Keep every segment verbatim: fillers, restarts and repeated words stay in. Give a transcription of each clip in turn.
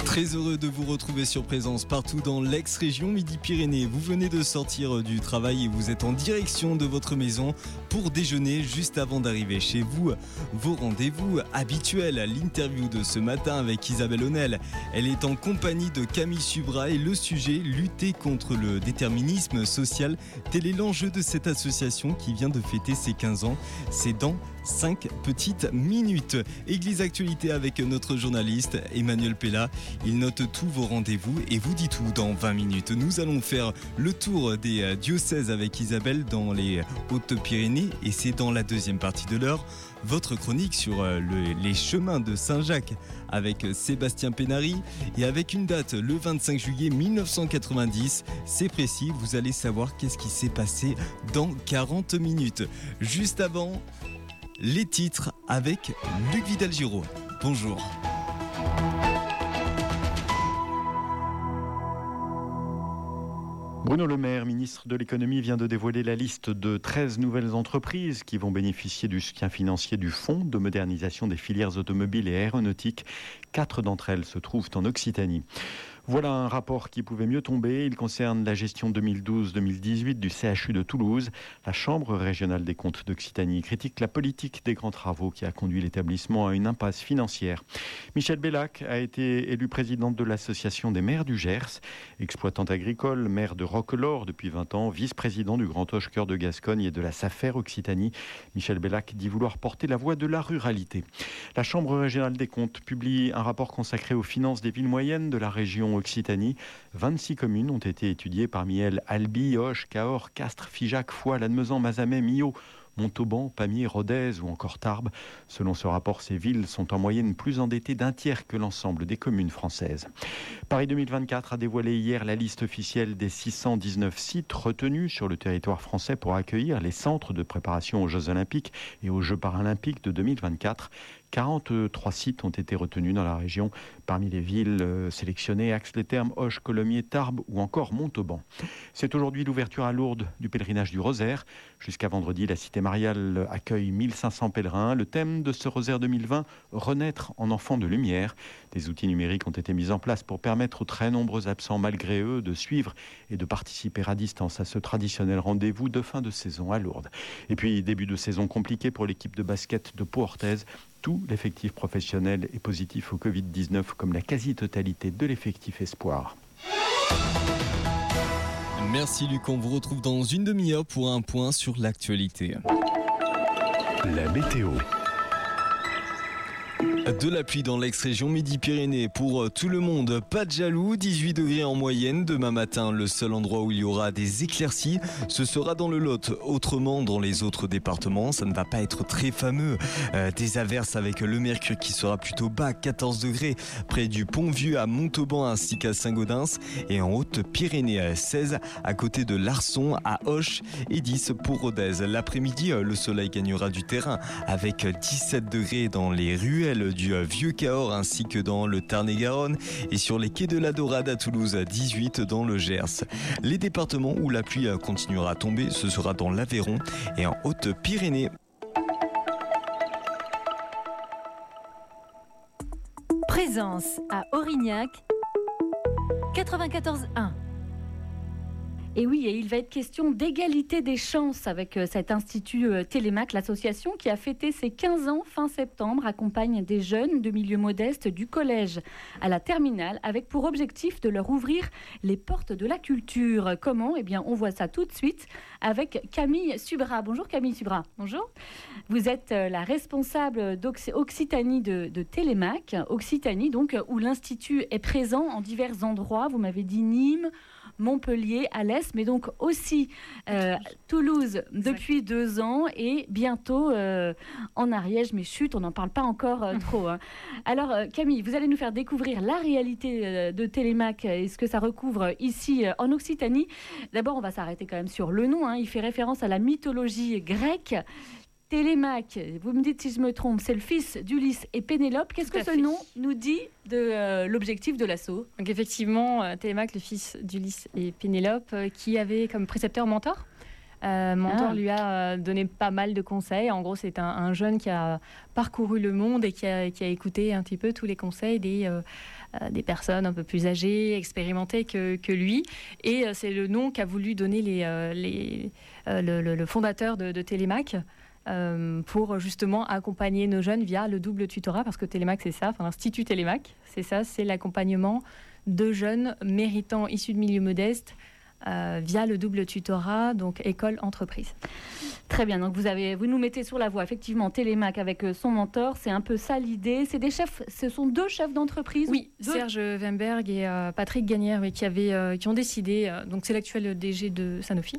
Très heureux de vous retrouver sur Présence partout dans l'ex-région Midi-Pyrénées. Vous venez de sortir du travail et vous êtes en direction de votre maison pour déjeuner juste avant d'arriver chez vous. Vos rendez-vous habituels, l'interview de ce matin avec Isabelle Honnel. Elle est en compagnie de Camille Subra et le sujet, lutter contre le déterminisme social. Tel est l'enjeu de cette association qui vient de fêter ses quinze ans. C'est dans cinq petites minutes. Église Actualité avec notre journaliste Emmanuel Pella. Il note tous vos rendez-vous et vous dit tout dans vingt minutes. Nous allons faire le tour des diocèses avec Isabelle dans les Hautes-Pyrénées et c'est dans la deuxième partie de l'heure. Votre chronique sur le, les chemins de Saint-Jacques avec Sébastien Pénary et avec une date le vingt-cinq juillet mille neuf cent quatre-vingt-dix. C'est précis, vous allez savoir qu'est-ce qui s'est passé dans quarante minutes. Juste avant, les titres avec Luc Vidal-Giraud. Bonjour. Bruno Le Maire, ministre de l'économie, vient de dévoiler la liste de treize nouvelles entreprises qui vont bénéficier du soutien financier du Fonds de modernisation des filières automobiles et aéronautiques. Quatre d'entre elles se trouvent en Occitanie. Voilà un rapport qui pouvait mieux tomber. Il concerne la gestion deux mille douze deux mille dix-huit du C H U de Toulouse. La Chambre régionale des comptes d'Occitanie critique la politique des grands travaux qui a conduit l'établissement à une impasse financière. Michèle Bellac a été élue présidente de l'Association des maires du Gers, exploitante agricole, maire de Roquelaure depuis vingt ans, vice-président du Grand Auch Cœur de Gascogne et de la SAFER Occitanie. Michèle Bellac dit vouloir porter la voix de la ruralité. La Chambre régionale des comptes publie un rapport consacré aux finances des villes moyennes de la région Occitanie. vingt-six communes ont été étudiées, parmi elles Albi, Auch, Cahors, Castres, Figeac, Foix, Lannemezan, Mazamet, Millau, Montauban, Pamiers, Rodez ou encore Tarbes. Selon ce rapport, ces villes sont en moyenne plus endettées d'un tiers que l'ensemble des communes françaises. Paris deux mille vingt-quatre a dévoilé hier la liste officielle des six cent dix-neuf sites retenus sur le territoire français pour accueillir les centres de préparation aux Jeux Olympiques et aux Jeux Paralympiques de deux mille vingt-quatre. quarante-trois sites ont été retenus dans la région. Parmi les villes sélectionnées, Ax-les-Thermes, Auch, Colomiers, Tarbes ou encore Montauban. C'est aujourd'hui l'ouverture à Lourdes du pèlerinage du Rosaire. Jusqu'à vendredi, la cité mariale accueille mille cinq cents pèlerins. Le thème de ce Rosaire deux mille vingt, renaître en enfant de lumière. Des outils numériques ont été mis en place pour permettre aux très nombreux absents, malgré eux, de suivre et de participer à distance à ce traditionnel rendez-vous de fin de saison à Lourdes. Et puis, début de saison compliqué pour l'équipe de basket de Pau-Orthez. Tout l'effectif professionnel est positif au covid dix-neuf, comme la quasi-totalité de l'effectif espoir. Merci Luc, on vous retrouve dans une demi-heure pour un point sur l'actualité. La météo. De la pluie dans l'ex-région Midi-Pyrénées pour tout le monde. Pas de jaloux, dix-huit degrés en moyenne. Demain matin, le seul endroit où il y aura des éclaircies, ce sera dans le Lot. Autrement, dans les autres départements, ça ne va pas être très fameux. Euh, des averses avec le mercure qui sera plutôt bas, quatorze degrés près du Pont-Vieux à Montauban ainsi qu'à Saint-Gaudens. Et en Haute-Pyrénées, seize à côté de Larçon, à Auch et dix pour Rodez. L'après-midi, le soleil gagnera du terrain avec dix-sept degrés dans les ruelles du Vieux Cahors ainsi que dans le Tarn-et-Garonne et sur les quais de la Dorade à Toulouse, dix-huit dans le Gers. Les départements où la pluie continuera à tomber, ce sera dans l'Aveyron et en Haute-Pyrénées. Présence à Aurignac, quatre-vingt-quatorze un. Et oui, et il va être question d'égalité des chances avec cet institut Télémac. L'association qui a fêté ses quinze ans fin septembre accompagne des jeunes de milieux modestes du collège à la terminale avec pour objectif de leur ouvrir les portes de la culture. Comment ? Eh bien, on voit ça tout de suite avec Camille Subra. Bonjour Camille Subra. Bonjour. Vous êtes la responsable d'Occitanie de, de Télémac. Occitanie, donc, où l'institut est présent en divers endroits. Vous m'avez dit Nîmes, Montpellier, à l'Est, mais donc aussi euh, Toulouse depuis deux ans et bientôt euh, en Ariège, mais chut, on n'en parle pas encore euh, trop. Hein. Alors euh, Camille, vous allez nous faire découvrir la réalité euh, de Télémac et ce que ça recouvre ici euh, en Occitanie. D'abord, on va s'arrêter quand même sur le nom. Hein. Il fait référence à la mythologie grecque. Télémaque, vous me dites si je me trompe, c'est le fils d'Ulysse et Pénélope. Qu'est-ce que ce nom nous dit de euh, l'objectif de l'assaut ? Donc effectivement, euh, Télémaque, le fils d'Ulysse et Pénélope, euh, qui avait comme précepteur mentor Euh, Mentor Ah. lui a euh, donné pas mal de conseils. En gros, c'est un, un jeune qui a parcouru le monde et qui a, qui a écouté un petit peu tous les conseils des, euh, euh, des personnes un peu plus âgées, expérimentées que, que lui. Et euh, c'est le nom qu'a voulu donner les, euh, les, euh, le, le- le fondateur de, de Télémac. euh, pour justement accompagner nos jeunes via le double tutorat, parce que Télémac, c'est ça, enfin l'Institut Télémac, c'est ça, c'est l'accompagnement de jeunes méritants issus de milieux modestes euh, via le double tutorat, donc école-entreprise. Très bien, donc vous, avez, vous nous mettez sur la voie, effectivement, Télémac avec euh, son mentor, c'est un peu ça l'idée. C'est des chefs, ce sont deux chefs d'entreprise. Oui, deux... Serge Wemberg et euh, Patrick Gagnère, oui, qui, avaient, euh, qui ont décidé, euh, donc c'est l'actuel D G de Sanofi,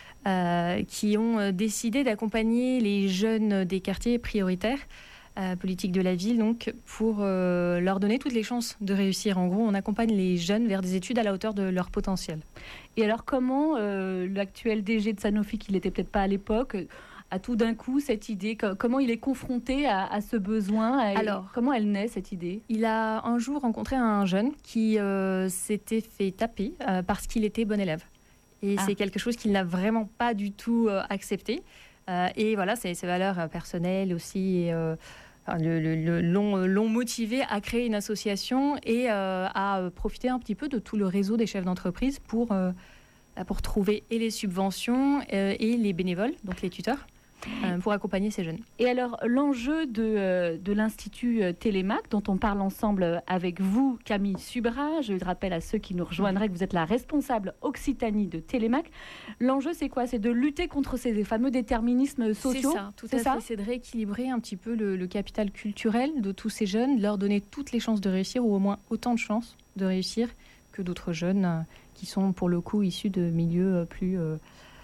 euh, qui ont euh, décidé d'accompagner les jeunes des quartiers prioritaires, euh, politiques de la ville, donc pour euh, leur donner toutes les chances de réussir. En gros, on accompagne les jeunes vers des études à la hauteur de leur potentiel. Et alors comment euh, l'actuel D G de Sanofi, qui n'était peut-être pas à l'époque, a tout d'un coup cette idée, co- comment il est confronté à, à ce besoin à- Alors, comment elle naît cette idée? Il a un jour rencontré un jeune qui euh, s'était fait taper euh, parce qu'il était bon élève. Et Ah. c'est quelque chose qu'il n'a vraiment pas du tout euh, accepté. Euh, et voilà, c'est ses valeurs euh, personnelles aussi. Et, euh, enfin, le, le- le- l'ont, euh, l'ont motivé à créer une association et euh, à euh, profiter un petit peu de tout le réseau des chefs d'entreprise pour, euh, pour trouver et les subventions euh, et les bénévoles, donc les tuteurs, euh, pour accompagner ces jeunes. Et alors, l'enjeu de, euh, de l'Institut euh, Télémac, dont on parle ensemble avec vous, Camille Subra, je rappelle à ceux qui nous rejoindraient que vous êtes la responsable Occitanie de Télémac. L'enjeu, c'est quoi? C'est de lutter contre ces fameux déterminismes sociaux? C'est ça, tout C'est à ça fait. C'est de rééquilibrer un petit peu le, le capital culturel de tous ces jeunes, leur donner toutes les chances de réussir, ou au moins autant de chances de réussir que d'autres jeunes euh, qui sont pour le coup issus de milieux euh, plus, euh,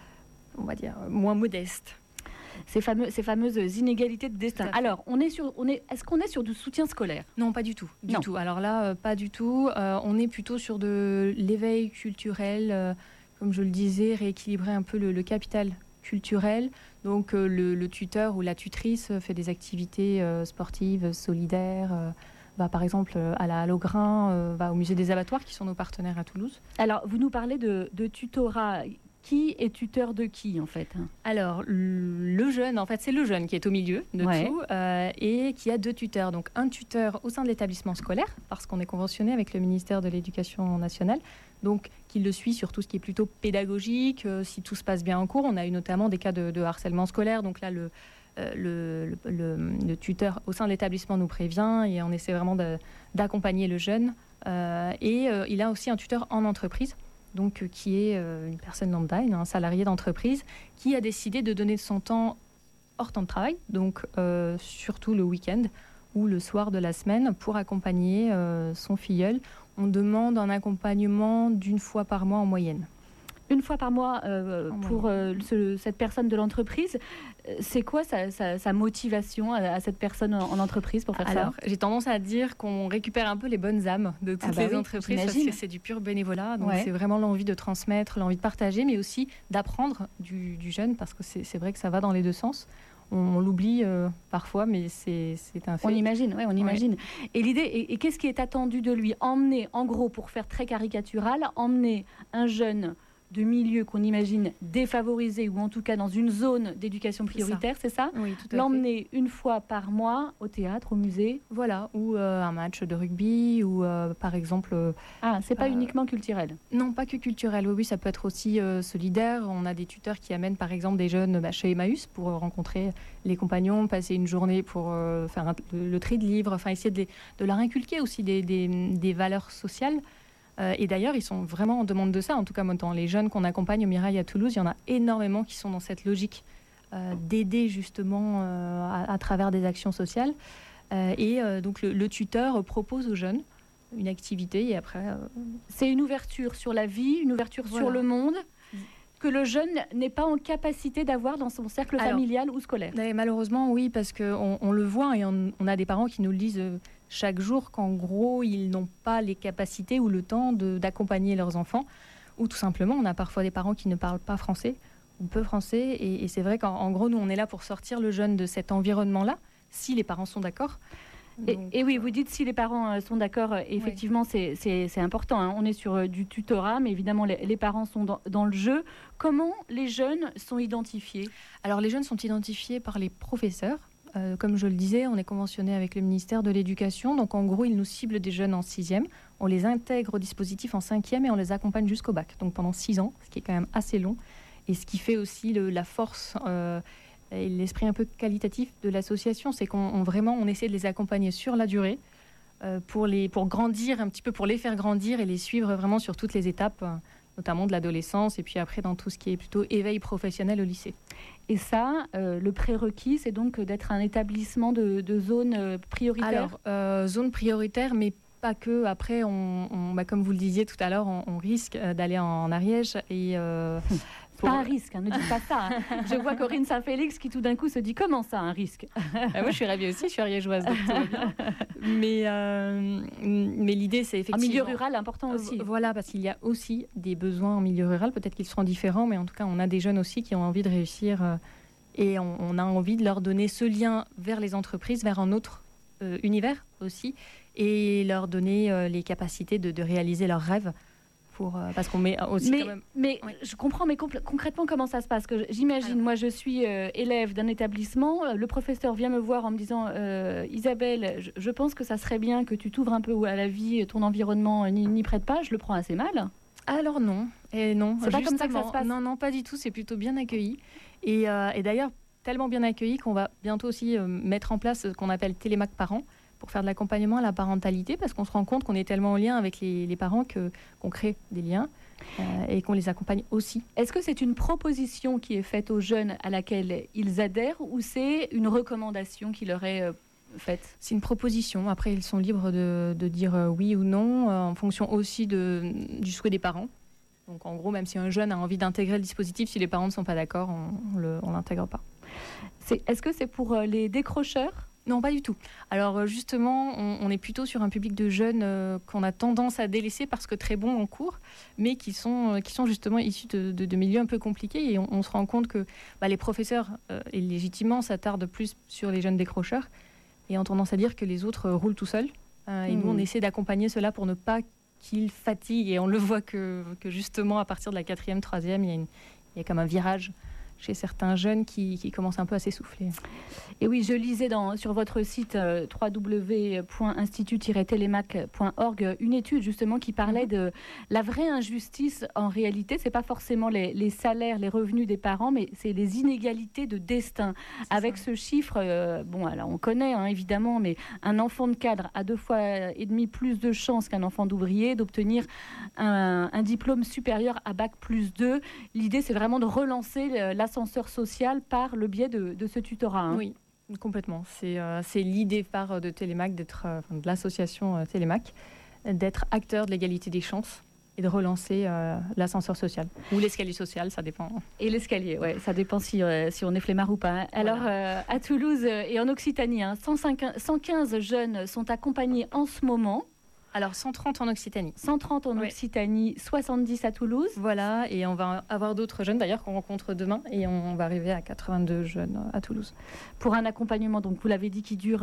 on va dire, moins modestes. Ces, fameux, ces fameuses inégalités de destin. Tout à fait. Alors, on est sur, on est, est-ce qu'on est sur du soutien scolaire? Non, pas du tout. Du Non. tout. Alors là, euh, pas du tout. Euh, on est plutôt sur de l'éveil culturel, euh, comme je le disais, rééquilibrer un peu le, le capital culturel. Donc euh, le, le tuteur ou la tutrice fait des activités euh, sportives, solidaires. euh, va par exemple euh, à la Halograin, euh, va au musée des abattoirs, qui sont nos partenaires à Toulouse. Alors, vous nous parlez de, de tutorat. Qui est tuteur de qui, en fait? Alors, le jeune, en fait, c'est le jeune qui est au milieu de Ouais. tout euh, et qui a deux tuteurs. Donc, un tuteur au sein de l'établissement scolaire, parce qu'on est conventionné avec le ministère de l'Éducation nationale, donc qui le suit sur tout ce qui est plutôt pédagogique, euh, si tout se passe bien en cours. On a eu notamment des cas de, de harcèlement scolaire, donc là, le, euh, le, le, le- le tuteur au sein de l'établissement nous prévient et on essaie vraiment de- d'accompagner le jeune. Euh, et euh, il a aussi un tuteur en entreprise, donc euh, qui est euh, une personne lambda, un salarié d'entreprise, qui a décidé de donner son temps hors temps de travail, donc euh, surtout le week-end ou le soir de la semaine, pour accompagner euh, son filleul. On demande un accompagnement d'une fois par mois en moyenne. Une fois par mois euh, En pour euh, ce- cette personne de l'entreprise. Euh, C'est quoi sa, sa- sa motivation à, à cette personne en, en entreprise pour faire Alors, ça? j'ai tendance à dire qu'on récupère un peu les bonnes âmes de toutes Ah bah les oui, entreprises, parce j'imagine. que c'est du pur bénévolat. Donc, Ouais. c'est vraiment l'envie de transmettre, l'envie de partager, mais aussi d'apprendre du, du jeune, parce que c'est c'est vrai que ça va dans les deux sens. On, on l'oublie euh, parfois, mais c'est c'est un fait. On imagine, ouais, on imagine. Et l'idée, et, et qu'est-ce qui est attendu de lui? Emmener, en gros, pour faire très caricatural, emmener un jeune de milieu qu'on imagine défavorisé ou en tout cas dans une zone d'éducation C'est ça. prioritaire, c'est ça? Oui, tout à fait. L'emmener une fois par mois au théâtre, au musée. Voilà, ou euh, un match de rugby, ou euh, par exemple... euh, Ah, c'est pas Euh, uniquement culturel. non, pas que culturel, oui, oui, ça peut être aussi euh, solidaire. On a des tuteurs qui amènent par exemple des jeunes bah, chez Emmaüs pour euh, rencontrer les compagnons, passer une journée pour euh, faire un- le, le tri de livres, enfin essayer de, les- de leur inculquer aussi des, des- des valeurs sociales. Euh, et d'ailleurs, ils sont vraiment en demande de ça. En tout cas, moi, dans les jeunes qu'on accompagne au Mirail à Toulouse, il y en a énormément qui sont dans cette logique euh, d'aider justement euh, à, à travers des actions sociales. Euh, et euh, donc le, le tuteur propose aux jeunes une activité et après... euh, C'est une ouverture sur la vie, une ouverture sur Voilà. le monde que le jeune n'est pas en capacité d'avoir dans son cercle Alors, familial ou scolaire. Et malheureusement, oui, parce qu'on on le voit et on, on a des parents qui nous le disent euh, chaque jour qu'en gros, ils n'ont pas les capacités ou le temps de- d'accompagner leurs enfants. Ou tout simplement, on a parfois des parents qui ne parlent pas français ou peu français. Et, et c'est vrai qu'en en gros, nous, on est là pour sortir le jeune de cet environnement-là, si les parents sont d'accord. Et, Donc, et oui, vous dites si les parents euh, sont d'accord, euh, effectivement, c'est, c'est, c'est important. Hein. On est sur euh, du tutorat, mais évidemment, les, les parents sont dans, dans le jeu. Comment les jeunes sont identifiés ? Alors, les jeunes sont identifiés par les professeurs. Euh, comme je le disais, on est conventionné avec le ministère de l'Éducation. Donc, en gros, ils nous ciblent des jeunes en sixième. On les intègre au dispositif en cinquième et on les accompagne jusqu'au bac. Donc, pendant six ans, ce qui est quand même assez long. Et ce qui fait aussi le, la force euh, et l'esprit un peu qualitatif de l'association, c'est qu'on on, vraiment, on essaie de les accompagner sur la durée euh, pour, les, pour grandir un petit peu, pour les faire grandir et les suivre vraiment sur toutes les étapes, euh, notamment de l'adolescence et puis après dans tout ce qui est plutôt éveil professionnel au lycée. Et ça, euh, le prérequis, c'est donc d'être un établissement de, de zone euh, prioritaire ? Alors, euh, zone prioritaire, mais pas que. Après, on, on, bah, comme vous le disiez tout à l'heure, on, on risque d'aller en, en Ariège. Et, euh, pour... Pas un risque, hein, ne dites pas ça. Hein. Je vois Corinne Saint-Félix qui tout d'un coup se dit « Comment ça, un risque ?» ah, Moi, je suis ravie aussi, je suis ariégeoise, donc tout va bien. Mais, euh, mais l'idée, c'est effectivement... En milieu rural, important aussi. Euh, voilà, parce qu'il y a aussi des besoins en milieu rural. Peut-être qu'ils seront différents, mais en tout cas, on a des jeunes aussi qui ont envie de réussir. Euh, et on, on a envie de leur donner ce lien vers les entreprises, vers un autre euh, univers aussi, et leur donner euh, les capacités de, de réaliser leurs rêves. Pour, euh, parce qu'on met aussi mais, quand même... Mais oui. je comprends, mais compl- concrètement, comment ça se passe ? Que j'imagine, Alors. moi, je suis euh, élève d'un établissement, euh, le professeur vient me voir en me disant euh, « Isabelle, je, je pense que ça serait bien que tu t'ouvres un peu à la vie, ton environnement n'y, n'y prête pas. » Je le prends assez mal. Alors non, et non. C'est pas comme ça que ça se passe. Non, non, pas du tout, c'est plutôt bien accueilli. Et, euh, et d'ailleurs, tellement bien accueilli qu'on va bientôt aussi euh, mettre en place ce qu'on appelle Télémac Parents, pour faire de l'accompagnement à la parentalité, parce qu'on se rend compte qu'on est tellement en lien avec les, les parents que, qu'on crée des liens euh, et qu'on les accompagne aussi. Est-ce que c'est une proposition qui est faite aux jeunes à laquelle ils adhèrent ou c'est une recommandation qui leur est euh, faite ? C'est une proposition. Après, ils sont libres de, de dire euh, oui ou non, euh, en fonction aussi de, du souhait des parents. Donc en gros, même si un jeune a envie d'intégrer le dispositif, si les parents ne sont pas d'accord, on ne l'intègre pas. C'est, est-ce que c'est pour euh, les décrocheurs ? Non, pas du tout. Alors justement, on, on est plutôt sur un public de jeunes euh, qu'on a tendance à délaisser parce que très bons en cours, mais qui sont, euh, qui sont justement issus de, de, de milieux un peu compliqués. Et on, on se rend compte que bah, les professeurs, euh, et légitimement, s'attardent plus sur les jeunes décrocheurs et ont tendance à dire que les autres euh, roulent tout seuls. Euh, et mmh. nous, on essaie d'accompagner cela pour ne pas qu'ils fatiguent. Et on le voit que, que justement, à partir de la quatrième, troisième, il y a, une, il y a comme un virage chez certains jeunes qui, qui commencent un peu à s'essouffler. Et oui, je lisais dans, sur votre site euh, w w w point institut tiret télémac point org une étude justement qui parlait mm-hmm. de la vraie injustice en réalité. C'est pas forcément les, les salaires, les revenus des parents, mais c'est les inégalités de destin. C'est Avec ça. ce chiffre, euh, bon, alors on connaît hein, évidemment, mais un enfant de cadre a deux fois et demi plus de chances qu'un enfant d'ouvrier d'obtenir un, un diplôme supérieur à bac plus deux. L'idée, c'est vraiment de relancer la ascenseur social par le biais de, de ce tutorat. Hein. Oui, complètement. C'est, euh, c'est l'idée phare de Télémac, d'être, euh, de l'association euh, Télémac, d'être acteur de l'égalité des chances et de relancer euh, l'ascenseur social. Ou l'escalier social, ça dépend. Et l'escalier, ouais, ça dépend si, euh, si on est flemmard ou pas. Alors, voilà. euh, à Toulouse et en Occitanie, hein, cent cinq, cent quinze jeunes sont accompagnés en ce moment. Alors, cent trente en Occitanie. cent trente en Occitanie, ouais. soixante-dix à Toulouse. Voilà, et on va avoir d'autres jeunes d'ailleurs qu'on rencontre demain et on va arriver à quatre-vingt-deux jeunes à Toulouse. Pour un accompagnement, donc vous l'avez dit, qui dure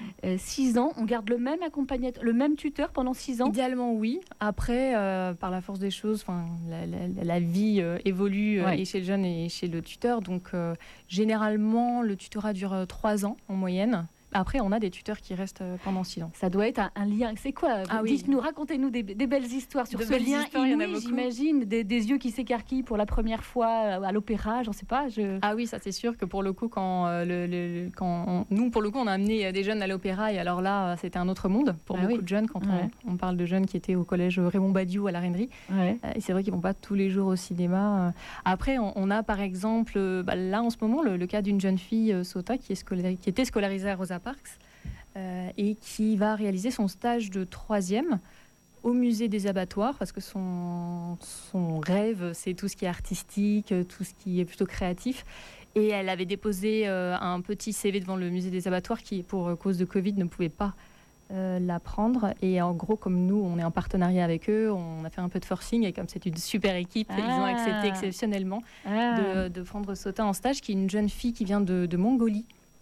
six euh, ans, on garde le même accompagnateur, le même tuteur pendant six ans ? Idéalement, oui. Après, euh, par la force des choses, la, la, la vie euh, évolue ouais. et chez le jeune et chez le tuteur. Donc, euh, généralement, le tutorat dure trois ans en moyenne. Après, on a des tuteurs qui restent pendant six ans. Ça doit être un, un lien. C'est quoi ah, Dites-nous, oui. racontez-nous des, des belles histoires sur de ce lien inouï, j'imagine. Des, des yeux qui s'écarquillent pour la première fois à l'opéra, j'en sais pas. Je... Ah oui, ça c'est sûr que pour le coup, quand, euh, le, le, quand on, nous, pour le coup, on a amené des jeunes à l'opéra et alors là, c'était un autre monde pour ah, beaucoup oui. de jeunes. Quand ouais. on, on parle de jeunes qui étaient au collège Raymond Badiou à la Rainerie. Ouais. Euh, et c'est vrai qu'ils vont pas tous les jours au cinéma. Après, on, on a par exemple, bah, là en ce moment, le, le cas d'une jeune fille, euh, Sota, qui, est scolarisée, qui était scolarisée à Rosa Parks. Euh, et qui va réaliser son stage de troisième au musée des abattoirs parce que son, son rêve, c'est tout ce qui est artistique, tout ce qui est plutôt créatif. Et elle avait déposé euh, un petit C V devant le musée des abattoirs qui, pour cause de Covid, ne pouvait pas euh, la prendre. Et en gros, comme nous, on est en partenariat avec eux, on a fait un peu de forcing et comme c'est une super équipe, ah. ils ont accepté exceptionnellement ah. de, de prendre Sota en stage, qui est une jeune fille qui vient de, de Mongolie.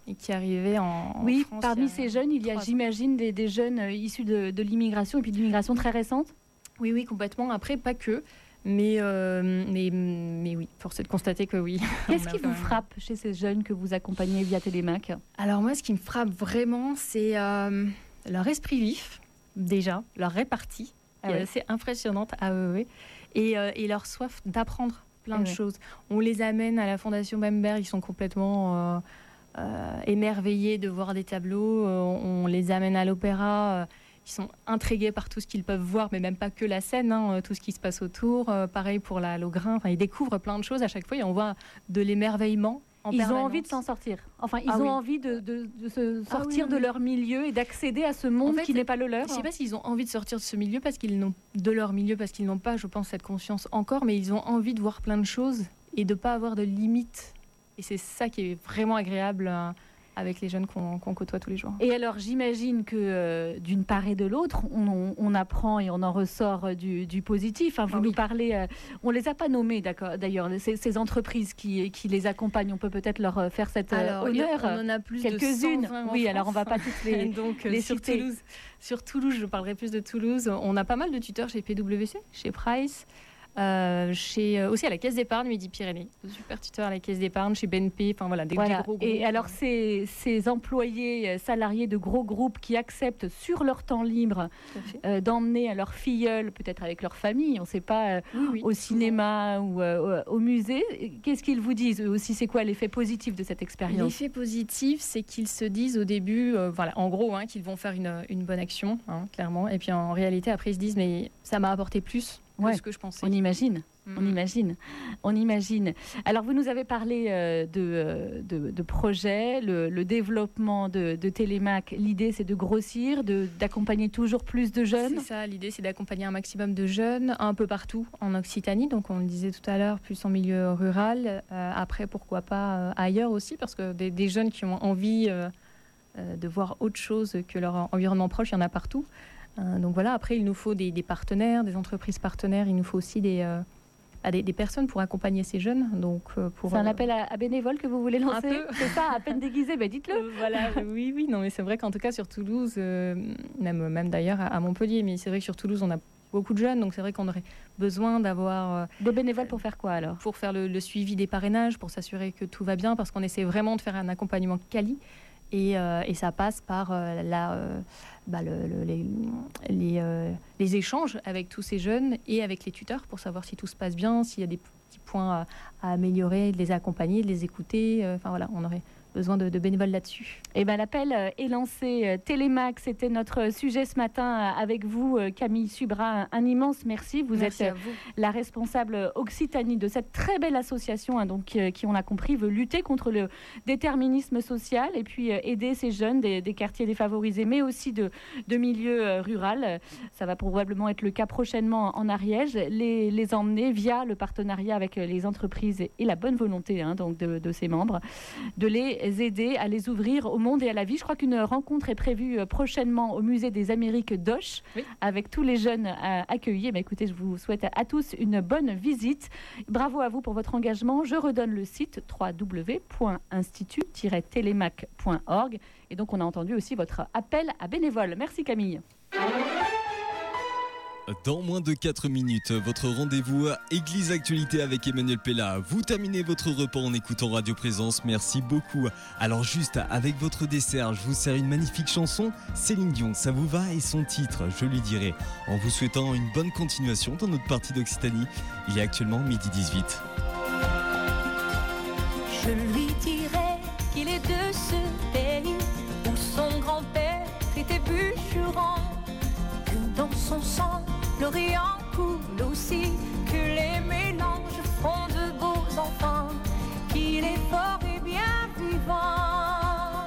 et qui est arrivé en, en oui, France. parmi ces jeunes, il y a, j'imagine, des, des jeunes euh, issus de, de l'immigration et puis de l'immigration très récente. Oui, oui, complètement. Après, pas que. Mais, euh, mais, mais oui, force est de constater que oui. Qu'est-ce qui vous frappe chez ces jeunes que vous accompagnez via Télémac ? Alors moi, ce qui me frappe vraiment, c'est euh, leur esprit vif, déjà, leur répartie, ah qui ouais. est assez impressionnante à eux, et, euh, et leur soif d'apprendre plein ah de ouais. choses. On les amène à la Fondation Bamberg, ils sont complètement euh, euh, émerveillés de voir des tableaux. Euh, on les amène à l'opéra. Euh, Ils sont intrigués par tout ce qu'ils peuvent voir, mais même pas que la scène, hein, tout ce qui se passe autour. Euh, pareil pour la Logrin, enfin, ils découvrent plein de choses à chaque fois et on voit de l'émerveillement en Ils permanence. ont envie de s'en sortir. Enfin, ils Ah ont oui. envie de, de, de se Ah sortir oui, de oui. leur milieu et d'accéder à ce monde En fait, qui n'est pas le leur. Je ne sais pas s'ils ont envie de sortir de ce milieu parce qu'ils n'ont de leur milieu parce qu'ils n'ont pas, je pense, cette conscience encore, mais ils ont envie de voir plein de choses et de pas avoir de limites. Et c'est ça qui est vraiment agréable euh, avec les jeunes qu'on qu'on côtoie tous les jours. Et alors, j'imagine que euh, d'une part et de l'autre, on, on, on apprend et on en ressort euh, du, du positif. Hein. Vous Ah nous oui. parlez, euh, on les a pas nommées, d'accord, d'ailleurs, ces, ces entreprises qui, qui les accompagnent. On peut peut-être leur euh, faire cet euh, Alors, il y a- honneur. on en a plus Quelques-unes. de cent vingt en Oui, alors on va France. pas toutes les. Donc, euh, les sur citer. Toulouse, sur Toulouse, je parlerai plus de Toulouse. On a pas mal de tuteurs chez P W C, chez Price, euh, chez, euh, aussi à la Caisse d'épargne Midi-Pyrénées. De super tuteurs à la Caisse d'épargne, chez B N P, enfin voilà, des, Voilà. des gros groupes. Et alors, ces, ces employés euh, salariés de gros groupes qui acceptent sur leur temps libre Tout à fait. euh, d'emmener leur filleule, peut-être avec leur famille, on ne sait pas, euh, Oui, oui. au cinéma ou euh, au musée, qu'est-ce qu'ils vous disent eux aussi? C'est quoi l'effet positif de cette expérience? L'effet positif, c'est qu'ils se disent au début, euh, voilà, en gros, hein, qu'ils vont faire une, une bonne action, hein, clairement. Et puis en réalité, après, ils se disent, mais ça m'a apporté plus que Ouais. ce que je pensais. On imagine. On Mhm. imagine, on imagine. Alors, vous nous avez parlé euh, de, euh, de, de projets, le, le développement de, de Télémac. L'idée, c'est de grossir, de, d'accompagner toujours plus de jeunes. C'est ça, l'idée c'est d'accompagner un maximum de jeunes un peu partout en Occitanie, donc on le disait tout à l'heure, plus en milieu rural, euh, après pourquoi pas euh, ailleurs aussi, parce que des, des jeunes qui ont envie euh, euh, de voir autre chose que leur environnement proche, il y en a partout. Euh, donc voilà, après il nous faut des, des partenaires, des entreprises partenaires, il nous faut aussi des... euh, à des, des personnes pour accompagner ces jeunes. Donc, euh, pour, C'est un euh, appel à, à bénévoles que vous voulez lancer? peu. C'est ça, à peine déguisé, ben dites-le. Euh, voilà, euh, oui, oui, non, mais c'est vrai qu'en tout cas sur Toulouse, euh, même, même d'ailleurs à, à Montpellier, mais c'est vrai que sur Toulouse, on a beaucoup de jeunes, donc c'est vrai qu'on aurait besoin d'avoir, euh, Des bénévoles pour faire quoi alors? pour faire le, le suivi des parrainages, pour s'assurer que tout va bien, parce qu'on essaie vraiment de faire un accompagnement quali. Et, euh, et ça passe par euh, la, euh, bah, le, le, les, les, euh, les échanges avec tous ces jeunes et avec les tuteurs pour savoir si tout se passe bien, s'il y a des petits points à, à améliorer, de les accompagner, de les écouter. Euh, Enfin voilà, on aurait besoin de, de bénévoles là-dessus. Eh ben, l'appel euh, est lancé. Euh, Télémac, c'était notre sujet ce matin euh, avec vous, euh, Camille Subra. Un, un immense merci. Vous Merci êtes à vous. la responsable Occitanie de cette très belle association, hein, donc, euh, qui, on l'a compris, veut lutter contre le déterminisme social et puis euh, aider ces jeunes des, des quartiers défavorisés, mais aussi de, de milieux euh, ruraux. Ça va probablement être le cas prochainement en Ariège. Les, les emmener via le partenariat avec les entreprises et la bonne volonté hein, donc de, de ses membres, de les aider à les ouvrir au monde et à la vie. Je crois qu'une rencontre est prévue prochainement au musée des Amériques d'Auch, Oui. avec tous les jeunes à accueillir. Mais écoutez, je vous souhaite à tous une bonne visite. Bravo à vous pour votre engagement. Je redonne le site w w w point institut tiret télémac point org. Et donc, on a entendu aussi votre appel à bénévoles. Merci Camille. Dans moins de quatre minutes, votre rendez-vous Église Actualité avec Emmanuel Pella. Vous terminez votre repas en écoutant Radio Présence. Merci beaucoup. Alors juste avec votre dessert, je vous sers une magnifique chanson. Céline Dion, ça vous va? Et son titre, je lui dirai. En vous souhaitant une bonne continuation dans notre partie d'Occitanie. Il est actuellement midi dix-huit. Je lui dirai qu'il est de ce pays où son grand-père était bûcheron, que dans son sang l'Orient coule aussi, que les mélanges font de beaux enfants, qu'il est fort et bien vivant.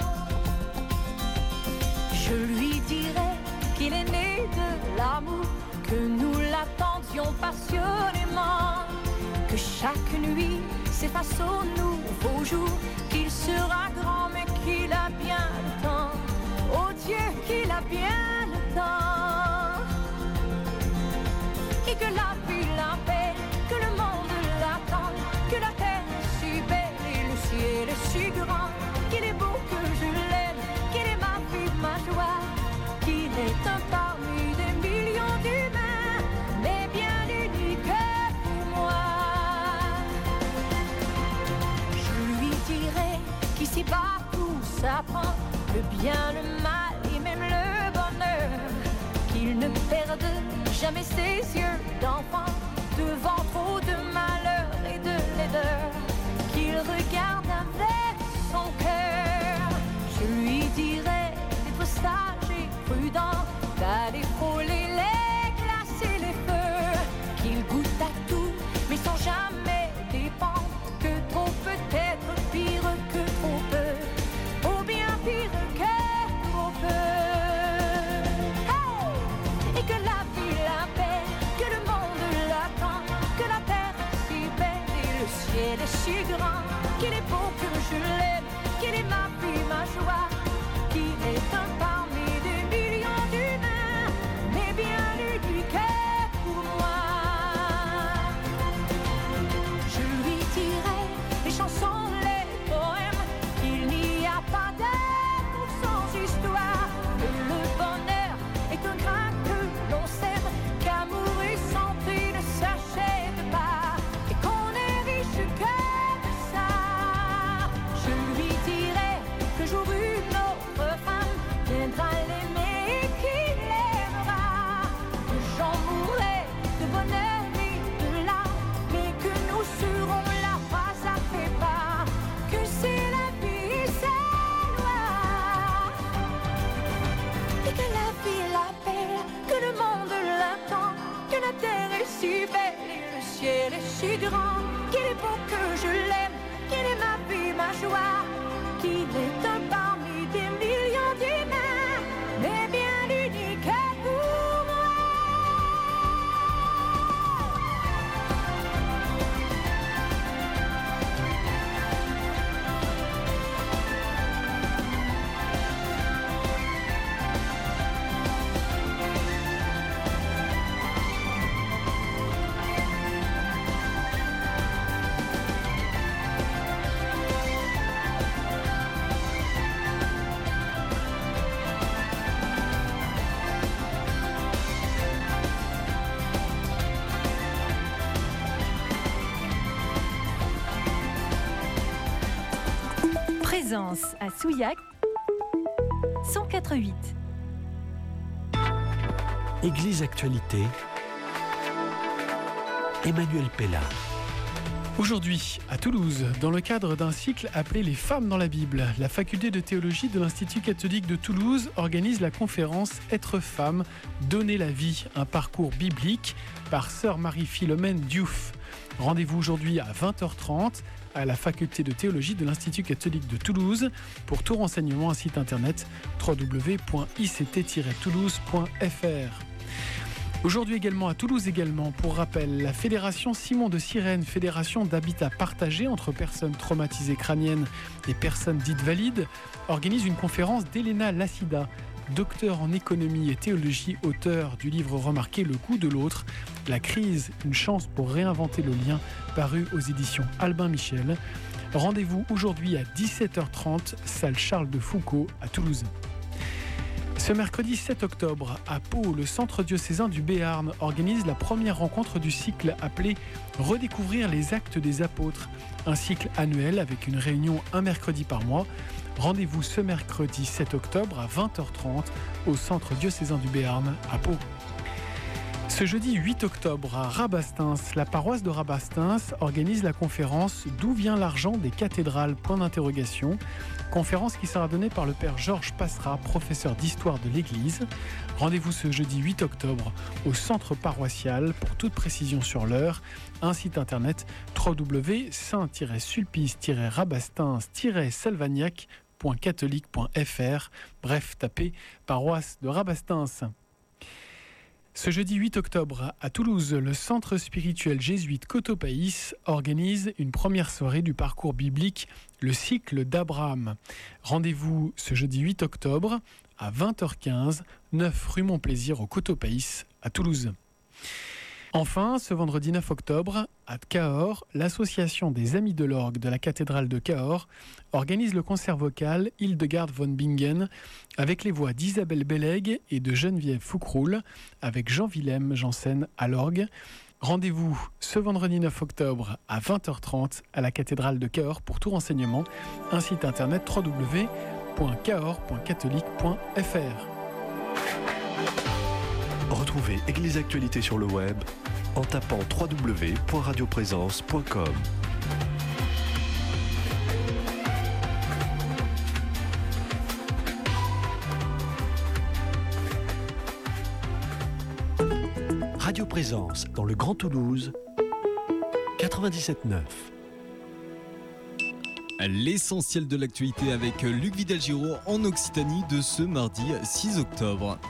Je lui dirai qu'il est né de l'amour, que nous l'attendions passionnément, que chaque nuit s'efface au nouveau jour, qu'il sera grand mais qu'il a bien le temps, oh Dieu qu'il a bien le temps, et que la vie l'appelle, que le monde l'attend, que la terre est si belle et le ciel est si grand, qu'il est beau que apprend le bien, le mal et même le bonheur. Qu'il ne perde jamais ses yeux d'enfant devant trop de malheur et de laideur. Qu'il regarde avec son cœur. Je lui dirais d'être sage et prudent, d'aller frôler les glaces et les feux. Qu'il goûte à tout, mais sans jamais dépendre. Que trop peut être pire que trop peu, ou bien pire que trop peu. Hey! Et que la vie l'appelle, que le monde l'attend, que la terre est si belle et le ciel est si grand. Qu'il est beau que je l'aime, qu'il est ma vie, ma joie. Qu'il est un parmi des millions d'humains, mais bien l'unique pour moi. Je lui dirai les chansons, les poèmes, qu'il n'y a pas d'amour sans histoire. Que le bonheur est un grain que l'on sème, qu'amour et santé ne s'achètent pas, et qu'on est riche que de ça. Je lui dirai que jour une autre femme viendra l'aimer et qu'il l'aimera. Que j'en mourrai de bonheur et de larmes, mais que nous serons là pas à fait pas. Que c'est la vie et sa loi. Et que la vie l'appelle, que le monde l'attend, que la terre est si belle et le ciel est si grand. Qu'il est beau que je l'aime, qu'il est ma vie, ma joie. Qu'il est un parmi des millions d'humains, mais bien l'unique pour moi. Présence à Souillac, cent quatre virgule huit. Église Actualité, Emmanuel Pella. Aujourd'hui, à Toulouse, dans le cadre d'un cycle appelé Les femmes dans la Bible, la faculté de théologie de l'Institut catholique de Toulouse organise la conférence Être femme, donner la vie, un parcours biblique par sœur Marie-Philomène Diouf. Rendez-vous aujourd'hui à vingt heures trente à la faculté de théologie de l'Institut catholique de Toulouse. Pour tout renseignement, un site internet w w w point i c t tiret toulouse point f r. Aujourd'hui également à Toulouse également, pour rappel, la Fédération Simon de Cyrène, fédération d'habitat partagé entre personnes traumatisées crâniennes et personnes dites valides, organise une conférence d'Elena Lassida, docteur en économie et théologie, auteur du livre remarqué Le goût de l'autre, la crise, une chance pour réinventer le lien, paru aux éditions Albin Michel. Rendez-vous aujourd'hui à dix-sept heures trente, salle Charles de Foucault à Toulouse. Ce mercredi sept octobre, à Pau, le centre diocésain du Béarn organise la première rencontre du cycle appelé « Redécouvrir les actes des apôtres », un cycle annuel avec une réunion un mercredi par mois. Rendez-vous ce mercredi sept octobre à vingt heures trente au centre diocésain du Béarn à Pau. Ce jeudi huit octobre à Rabastens, la paroisse de Rabastens organise la conférence « D'où vient l'argent des cathédrales ?» point d'interrogation. Conférence qui sera donnée par le père Georges Passera, professeur d'histoire de l'Église. Rendez-vous ce jeudi huit octobre au centre paroissial. Pour toute précision sur l'heure, un site internet w w w point saint tiret sulpice tiret rabastens tiret salvagnac point catholique point f r. Bref, tapez paroisse de Rabastens. Ce jeudi huit octobre, à Toulouse, le centre spirituel jésuite Cotopaïs organise une première soirée du parcours biblique, le cycle d'Abraham. Rendez-vous ce jeudi huit octobre à vingt heures quinze, neuf rue Montplaisir au Cotopaïs à Toulouse. Enfin, ce vendredi neuf octobre, à Cahors, l'association des Amis de l'Orgue de la cathédrale de Cahors organise le concert vocal Hildegard von Bingen avec les voix d'Isabelle Bellègue et de Geneviève Foucroul avec Jean-Willem Janssen à l'orgue. Rendez-vous ce vendredi neuf octobre à vingt heures trente à la cathédrale de Cahors. Pour tout renseignement, un site internet w w w point cahors point catholique point f r. Retrouvez Église Actualité sur le web en tapant w w w point radioprésence point com. Radio Présence dans le Grand Toulouse, quatre-vingt-dix-sept neuf. L'essentiel de l'actualité avec Luc Vidal-Giraud en Occitanie de ce mardi six octobre.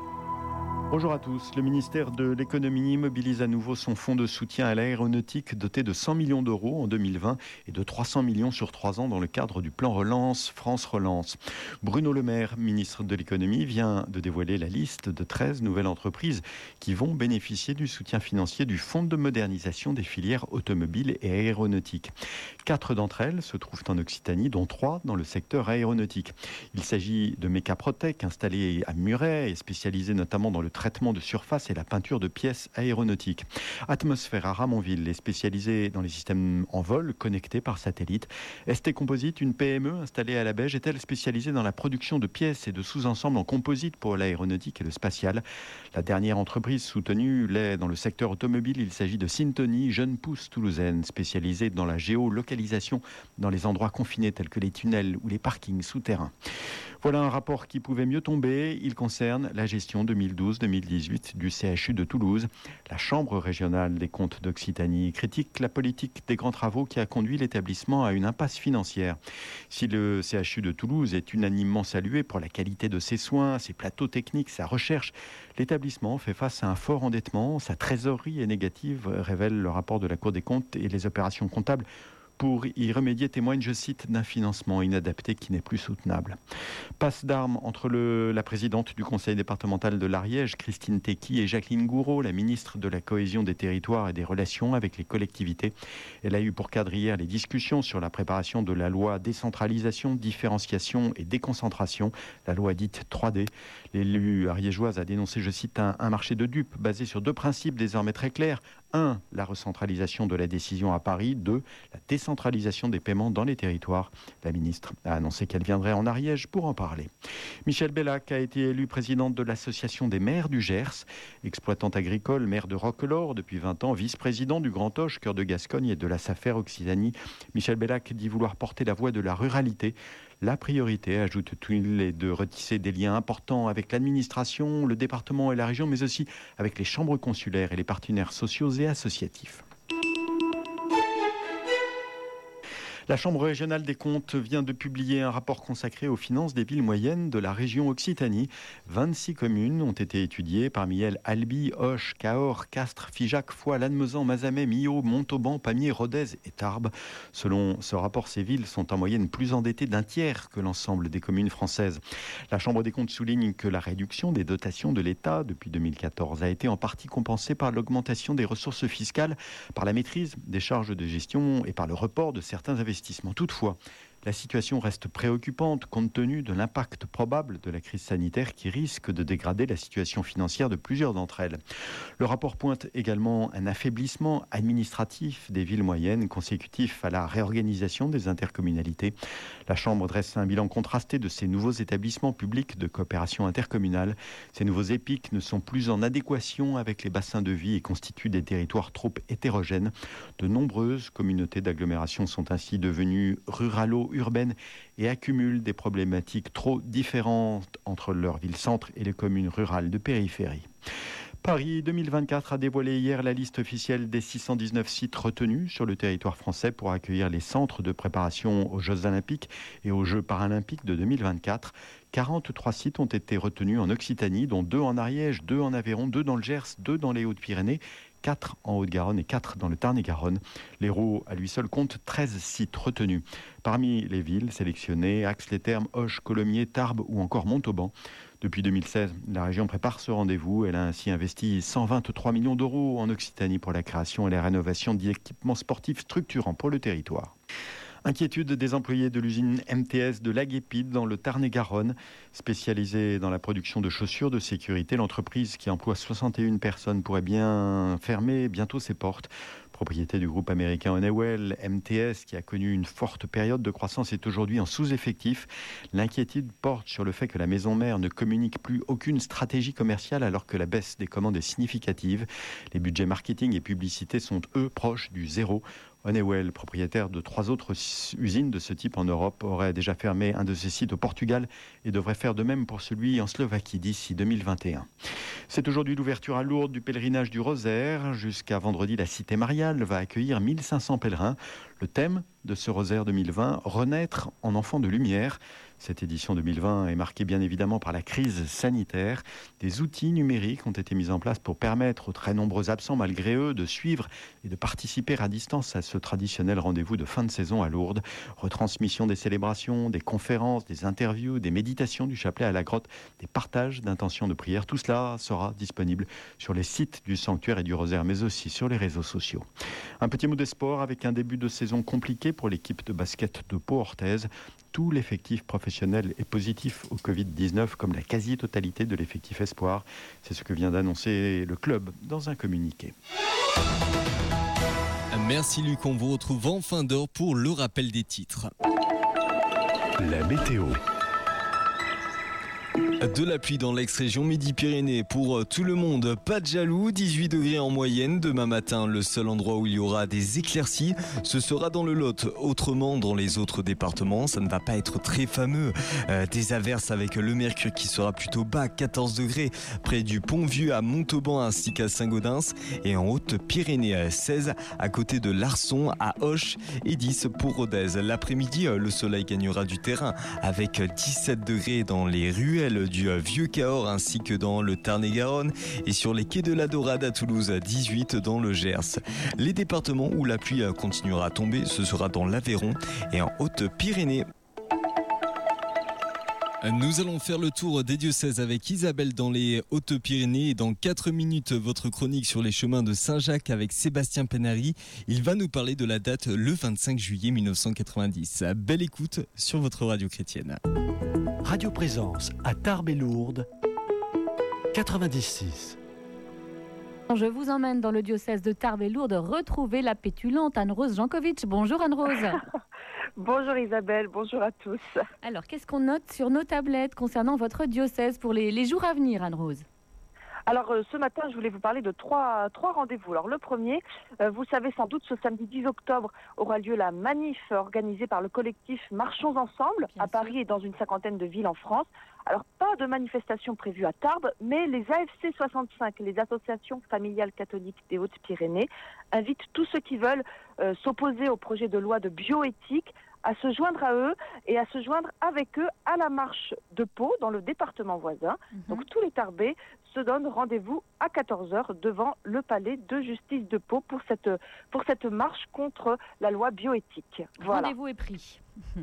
Bonjour à tous. Le ministère de l'économie mobilise à nouveau son fonds de soutien à l'aéronautique doté de cent millions d'euros en deux mille vingt et de trois cents millions sur trois ans dans le cadre du plan Relance, France Relance. Bruno Le Maire, ministre de l'économie, vient de dévoiler la liste de treize nouvelles entreprises qui vont bénéficier du soutien financier du fonds de modernisation des filières automobiles et aéronautiques. Quatre d'entre elles se trouvent en Occitanie, dont trois dans le secteur aéronautique. Il s'agit de Mecaprotec, installé à Muret et spécialisé notamment dans le traitement de surface et la peinture de pièces aéronautiques. Atmosphère à Ramonville est spécialisée dans les systèmes en vol connectés par satellite. S T Composite, une P M E installée à la Beige, est-elle spécialisée dans la production de pièces et de sous-ensembles en composite pour l'aéronautique et le spatial. La dernière entreprise soutenue l'est dans le secteur automobile. Il s'agit de Syntony, jeune pousse toulousaine spécialisée dans la géolocalisation dans les endroits confinés tels que les tunnels ou les parkings souterrains. Voilà un rapport qui pouvait mieux tomber. Il concerne la gestion deux mille douze deux mille dix-huit du C H U de Toulouse. La Chambre régionale des comptes d'Occitanie critique la politique des grands travaux qui a conduit l'établissement à une impasse financière. Si le C H U de Toulouse est unanimement salué pour la qualité de ses soins, ses plateaux techniques, sa recherche, l'établissement fait face à un fort endettement. Sa trésorerie est négative, révèle le rapport de la Cour des comptes, et les opérations comptables pour y remédier témoigne, je cite, d'un financement inadapté qui n'est plus soutenable. Passe d'armes entre le, la présidente du conseil départemental de l'Ariège, Christine Tecky, et Jacqueline Gouraud, la ministre de la Cohésion des territoires et des relations avec les collectivités. Elle a eu pour cadre hier les discussions sur la préparation de la loi décentralisation, différenciation et déconcentration, la loi dite trois D. L'élu ariégeoise a dénoncé, je cite, un, un marché de dupes basé sur deux principes désormais très clairs. un. La recentralisation de la décision à Paris. deux. La décentralisation des paiements dans les territoires. La ministre a annoncé qu'elle viendrait en Ariège pour en parler. Michèle Bellac a été élue présidente de l'Association des maires du Gers. Exploitante agricole, maire de Roquelaure depuis vingt ans, vice-président du Grand Auch, cœur de Gascogne, et de la SAFER Occitanie. Michèle Bellac dit vouloir porter la voix de la ruralité. La priorité, ajoute-t-il, est de retisser des liens importants avec l'administration, le département et la région, mais aussi avec les chambres consulaires et les partenaires sociaux et associatifs. La Chambre régionale des comptes vient de publier un rapport consacré aux finances des villes moyennes de la région Occitanie. vingt-six communes ont été étudiées, parmi elles Albi, Auch, Cahors, Castres, Figeac, Foix, Lannemezan, Mazamet, Millau, Montauban, Pamiers, Rodez et Tarbes. Selon ce rapport, ces villes sont en moyenne plus endettées d'un tiers que l'ensemble des communes françaises. La Chambre des comptes souligne que la réduction des dotations de l'État depuis deux mille quatorze a été en partie compensée par l'augmentation des ressources fiscales, par la maîtrise des charges de gestion et par le report de certains investissements. Toutefois, la situation reste préoccupante compte tenu de l'impact probable de la crise sanitaire qui risque de dégrader la situation financière de plusieurs d'entre elles. Le rapport pointe également un affaiblissement administratif des villes moyennes consécutif à la réorganisation des intercommunalités. La Chambre dresse un bilan contrasté de ces nouveaux établissements publics de coopération intercommunale. Ces nouveaux EPIC ne sont plus en adéquation avec les bassins de vie et constituent des territoires trop hétérogènes. De nombreuses communautés d'agglomération sont ainsi devenues ruralo urbaines et accumulent des problématiques trop différentes entre leurs villes-centres et les communes rurales de périphérie. Paris deux mille vingt-quatre a dévoilé hier la liste officielle des six cent dix-neuf sites retenus sur le territoire français pour accueillir les centres de préparation aux Jeux Olympiques et aux Jeux Paralympiques de deux mille vingt-quatre. quarante-trois sites ont été retenus en Occitanie, dont deux en Ariège, deux en Aveyron, deux dans le Gers, deux dans les Hautes-Pyrénées, quatre en Haute-Garonne et quatre dans le Tarn-et-Garonne. L'Hérault, à lui seul, compte treize sites retenus. Parmi les villes sélectionnées, Ax-les-Thermes, Auch, Colomiers, Tarbes ou encore Montauban. Depuis deux mille seize, la région prépare ce rendez-vous. Elle a ainsi investi cent vingt-trois millions d'euros en Occitanie pour la création et la rénovation d'équipements sportifs structurants pour le territoire. Inquiétude des employés de l'usine M T S de Laguépide dans le Tarn-et-Garonne. Spécialisée dans la production de chaussures de sécurité, l'entreprise qui emploie soixante et une personnes pourrait bien fermer bientôt ses portes. Propriété du groupe américain Honeywell, M T S, qui a connu une forte période de croissance, est aujourd'hui en sous-effectif. L'inquiétude porte sur le fait que la maison mère ne communique plus aucune stratégie commerciale alors que la baisse des commandes est significative. Les budgets marketing et publicité sont, eux, proches du zéro. Honeywell, propriétaire de trois autres usines de ce type en Europe, aurait déjà fermé un de ses sites au Portugal et devrait faire de même pour celui en Slovaquie d'ici deux mille vingt et un. C'est aujourd'hui l'ouverture à Lourdes du pèlerinage du Rosaire. Jusqu'à vendredi, la cité mariale va accueillir mille cinq cents pèlerins. Le thème de ce Rosaire deux mille vingt, renaître en enfant de lumière. Cette édition deux mille vingt est marquée bien évidemment par la crise sanitaire. Des outils numériques ont été mis en place pour permettre aux très nombreux absents, malgré eux, de suivre et de participer à distance à ce traditionnel rendez-vous de fin de saison à Lourdes. Retransmission des célébrations, des conférences, des interviews, des méditations du chapelet à la grotte, des partages d'intentions de prière. Tout cela sera disponible sur les sites du sanctuaire et du Rosaire, mais aussi sur les réseaux sociaux. Un petit mot des sports avec un début de saison compliqué pour l'équipe de basket de Pau-Orthez. Tout l'effectif professionnel est positif au covid dix-neuf, comme la quasi-totalité de l'effectif espoir. C'est ce que vient d'annoncer le club dans un communiqué. Merci Luc, on vous retrouve en fin d'heure pour le rappel des titres. La météo. De la pluie dans l'ex-région Midi-Pyrénées pour tout le monde, pas de jaloux, dix-huit degrés en moyenne. Demain matin, le seul endroit où il y aura des éclaircies, ce sera dans le Lot. Autrement, dans les autres départements, ça ne va pas être très fameux. Euh, des averses avec le mercure qui sera plutôt bas, quatorze degrés près du Pont-Vieux à Montauban ainsi qu'à Saint-Gaudens. Et en Haute-Pyrénées, seize à côté de Larçon, à Auch et dix pour Rodez. L'après-midi, le soleil gagnera du terrain avec dix-sept degrés dans les ruelles du Vieux-Cahors ainsi que dans le Tarn-et-Garonne et sur les quais de la Dorade à Toulouse, dix-huit dans le Gers. Les départements où la pluie continuera à tomber, ce sera dans l'Aveyron et en Haute-Pyrénées. Nous allons faire le tour des diocèses avec Isabelle dans les Hautes-Pyrénées et dans quatre minutes, votre chronique sur les chemins de Saint-Jacques avec Sébastien Penary. Il va nous parler de la date le vingt-cinq juillet mille neuf cent quatre-vingt-dix. Belle écoute sur votre radio chrétienne. Radio Présence à Tarbes et Lourdes, quatre-vingt-dix-six. Je vous emmène dans le diocèse de Tarbes et Lourdes retrouver la pétulante Anne-Rose Jankovic. Bonjour Anne-Rose. Bonjour Isabelle, bonjour à tous. Alors, qu'est-ce qu'on note sur nos tablettes concernant votre diocèse pour les, les jours à venir, Anne-Rose ? Alors euh, ce matin, je voulais vous parler de trois, trois rendez-vous. Alors le premier, euh, vous savez sans doute, ce samedi dix octobre aura lieu la manif organisée par le collectif Marchons Ensemble Bien à Paris sûr. Et dans une cinquantaine de villes en France. Alors pas de manifestation prévue à Tarbes, mais les A F C soixante-cinq, les associations familiales catholiques des Hautes-Pyrénées, invitent tous ceux qui veulent euh, s'opposer au projet de loi de bioéthique à se joindre à eux et à se joindre avec eux à la marche de Pau, dans le département voisin. Mmh. Donc tous les Tarbais se donnent rendez-vous à quatorze heures devant le palais de justice de Pau pour cette, pour cette marche contre la loi bioéthique. Voilà. Rendez-vous est pris.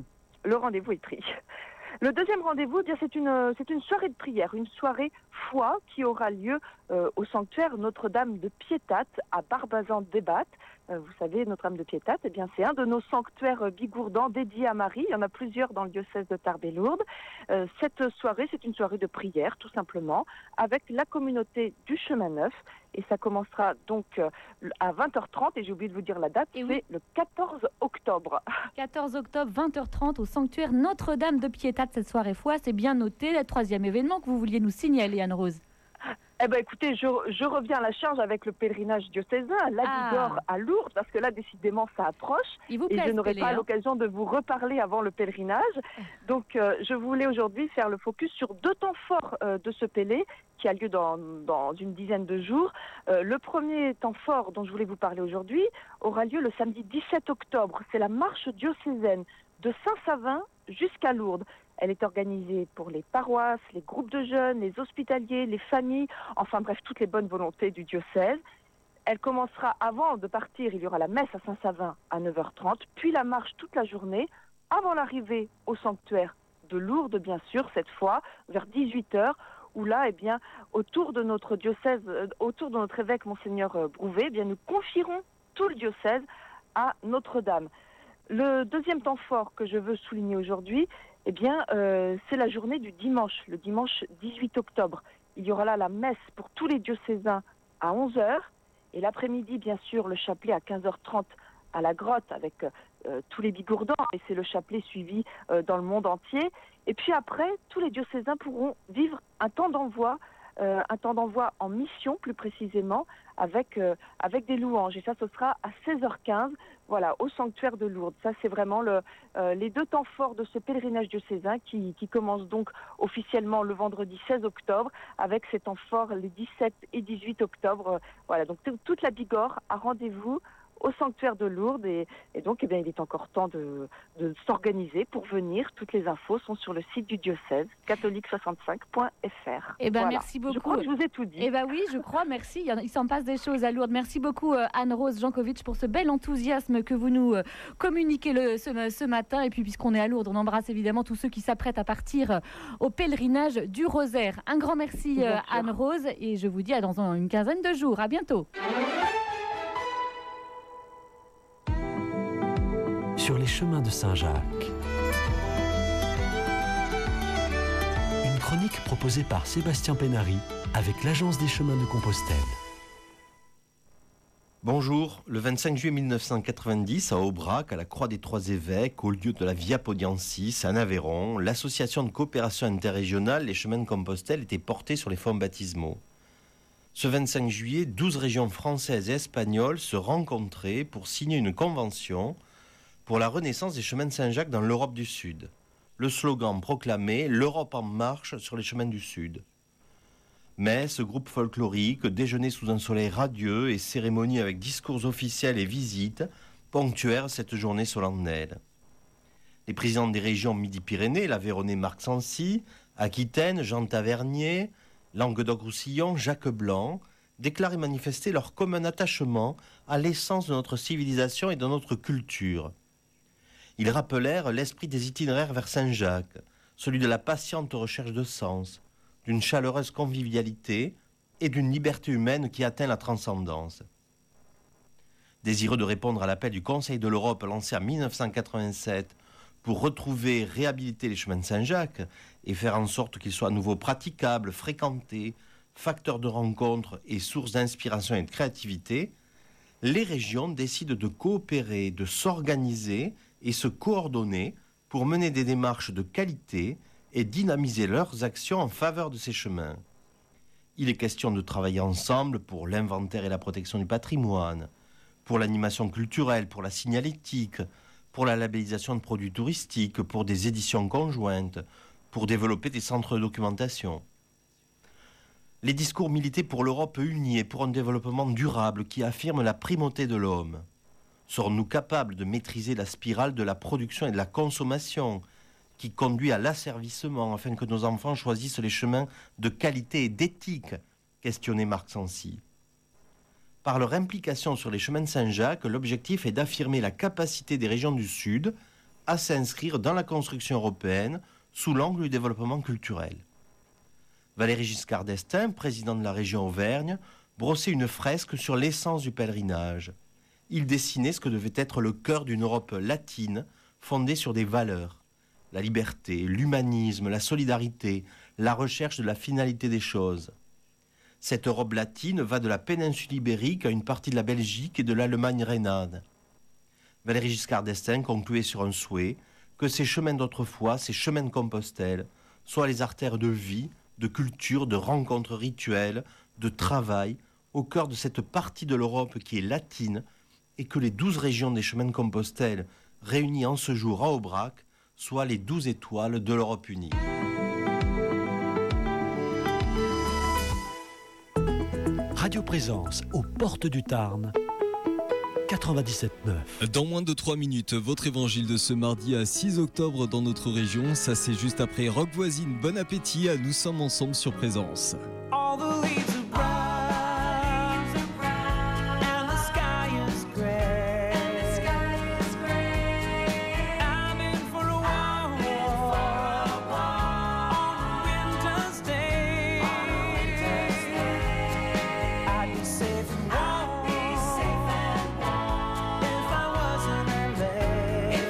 Le rendez-vous est pris. Le deuxième rendez-vous, eh bien, c'est une, c'est une soirée de prière, une soirée foi qui aura lieu euh, au sanctuaire Notre-Dame de Piétat à Barbazan-Débat. Euh, vous savez, Notre-Dame de Piétat, eh bien, c'est un de nos sanctuaires bigourdans dédiés à Marie. Il y en a plusieurs dans le diocèse de Tarbes et Lourdes. Euh, cette soirée, c'est une soirée de prière, tout simplement, avec la communauté du Chemin Neuf. Et ça commencera donc euh, à vingt heures trente, et j'ai oublié de vous dire la date, et c'est oui. le quatorze octobre. quatorze octobre, vingt heures trente, au sanctuaire Notre-Dame de Piétat, cette soirée foi. C'est bien noté, le troisième événement que vous vouliez nous signaler, Anne-Rose. Eh ben écoutez, je, je reviens à la charge avec le pèlerinage diocésain, la Bigorre ah. à Lourdes, parce que là, décidément, ça approche. Il vous et plaît, je n'aurai Pélé, pas hein. l'occasion de vous reparler avant le pèlerinage. Donc, euh, je voulais aujourd'hui faire le focus sur deux temps forts euh, de ce pélé, qui a lieu dans, dans une dizaine de jours. Euh, le premier temps fort dont je voulais vous parler aujourd'hui aura lieu le samedi dix-sept octobre. C'est la marche diocésaine de Saint-Savin jusqu'à Lourdes. Elle est organisée pour les paroisses, les groupes de jeunes, les hospitaliers, les familles, enfin bref, toutes les bonnes volontés du diocèse. Elle commencera avant de partir, il y aura la messe à Saint-Savin à neuf heures trente, puis la marche toute la journée, avant l'arrivée au sanctuaire de Lourdes, bien sûr, cette fois, vers dix-huit heures, où là, eh bien, autour de notre diocèse, euh, autour de notre évêque, Monseigneur Brouvet, eh bien, nous confierons tout le diocèse à Notre-Dame. Le deuxième temps fort que je veux souligner aujourd'hui, eh bien, euh, c'est la journée du dimanche, le dimanche dix-huit octobre. Il y aura là la messe pour tous les diocésains à onze heures et l'après-midi, bien sûr, le chapelet à quinze heures trente à la grotte avec euh, tous les bigourdans, et c'est le chapelet suivi euh, dans le monde entier. Et puis après, tous les diocésains pourront vivre un temps d'envoi, euh, un temps d'envoi en mission plus précisément, avec, euh, avec des louanges. Et ça, ce sera à seize heures quinze, voilà, au sanctuaire de Lourdes. Ça, c'est vraiment le, euh, les deux temps forts de ce pèlerinage diocésain qui, qui commence donc officiellement le vendredi seize octobre, avec ces temps forts les dix-sept et dix-huit octobre. Voilà, donc t- toute la Bigorre a rendez-vous au sanctuaire de Lourdes et, et donc eh bien, il est encore temps de, de s'organiser pour venir. Toutes les infos sont sur le site du diocèse, catholique soixante-cinq point f r. Eh ben, voilà. merci beaucoup. Je crois que je vous ai tout dit. Eh ben oui, je crois, merci. Il, y en a, il s'en passe des choses à Lourdes. Merci beaucoup euh, Anne-Rose Jankovic pour ce bel enthousiasme que vous nous euh, communiquez le, ce, ce matin. Et puis puisqu'on est à Lourdes, on embrasse évidemment tous ceux qui s'apprêtent à partir euh, au pèlerinage du Rosaire. Un grand merci euh, Anne-Rose et je vous dis à dans une quinzaine de jours. À bientôt. Sur les chemins de Saint-Jacques. Une chronique proposée par Sébastien Pénary avec l'Agence des chemins de Compostelle. Bonjour, le vingt-cinq juillet mille neuf cent quatre-vingt-dix, à Aubrac, à la Croix des Trois Évêques, au lieu de la Via Podiensis, en Aveyron, l'association de coopération interrégionale Les Chemins de Compostelle était portée sur les fonts baptismaux. Ce vingt-cinq juillet, douze régions françaises et espagnoles se rencontraient pour signer une convention pour la renaissance des chemins de Saint-Jacques dans l'Europe du Sud. Le slogan proclamait « L'Europe en marche sur les chemins du Sud ». Messe, groupe folklorique, déjeuner sous un soleil radieux et cérémonie avec discours officiels et visites ponctuèrent cette journée solennelle. Les présidents des régions Midi-Pyrénées, l'Aveyronais Marc Sancy, Aquitaine, Jean Tavernier, Languedoc-Roussillon, Jacques Blanc, déclarent et manifester leur commun attachement à l'essence de notre civilisation et de notre culture. Ils rappelèrent l'esprit des itinéraires vers Saint-Jacques, celui de la patiente recherche de sens, d'une chaleureuse convivialité et d'une liberté humaine qui atteint la transcendance. Désireux de répondre à l'appel du Conseil de l'Europe lancé en mille neuf cent quatre-vingt-sept pour retrouver, réhabiliter les chemins de Saint-Jacques et faire en sorte qu'ils soient à nouveau praticables, fréquentés, facteurs de rencontres et sources d'inspiration et de créativité, les régions décident de coopérer, de s'organiser et se coordonner pour mener des démarches de qualité et dynamiser leurs actions en faveur de ces chemins. Il est question de travailler ensemble pour l'inventaire et la protection du patrimoine, pour l'animation culturelle, pour la signalétique, pour la labellisation de produits touristiques, pour des éditions conjointes, pour développer des centres de documentation. Les discours militaient pour l'Europe unie et pour un développement durable qui affirme la primauté de l'homme. Serons-nous capables de maîtriser la spirale de la production et de la consommation qui conduit à l'asservissement afin que nos enfants choisissent les chemins de qualité et d'éthique, questionnait Marc Sancy. Par leur implication sur les chemins de Saint-Jacques, l'objectif est d'affirmer la capacité des régions du Sud à s'inscrire dans la construction européenne sous l'angle du développement culturel. Valéry Giscard d'Estaing, président de la région Auvergne, brossait une fresque sur l'essence du pèlerinage. Il dessinait ce que devait être le cœur d'une Europe latine fondée sur des valeurs. La liberté, l'humanisme, la solidarité, la recherche de la finalité des choses. Cette Europe latine va de la péninsule ibérique à une partie de la Belgique et de l'Allemagne rhénane. Valéry Giscard d'Estaing concluait sur un souhait que ces chemins d'autrefois, ces chemins de Compostelle, soient les artères de vie, de culture, de rencontres rituelles, de travail, au cœur de cette partie de l'Europe qui est latine, et que les douze régions des chemins de Compostelle, réunies en ce jour à Aubrac, soient les douze étoiles de l'Europe unie. Radio Présence aux portes du Tarn, quatre-vingt-dix-sept neuf. Dans moins de trois minutes, votre évangile de ce mardi à six octobre dans notre région. Ça, c'est juste après Rock Voisine. Bon appétit, nous sommes ensemble sur Présence. If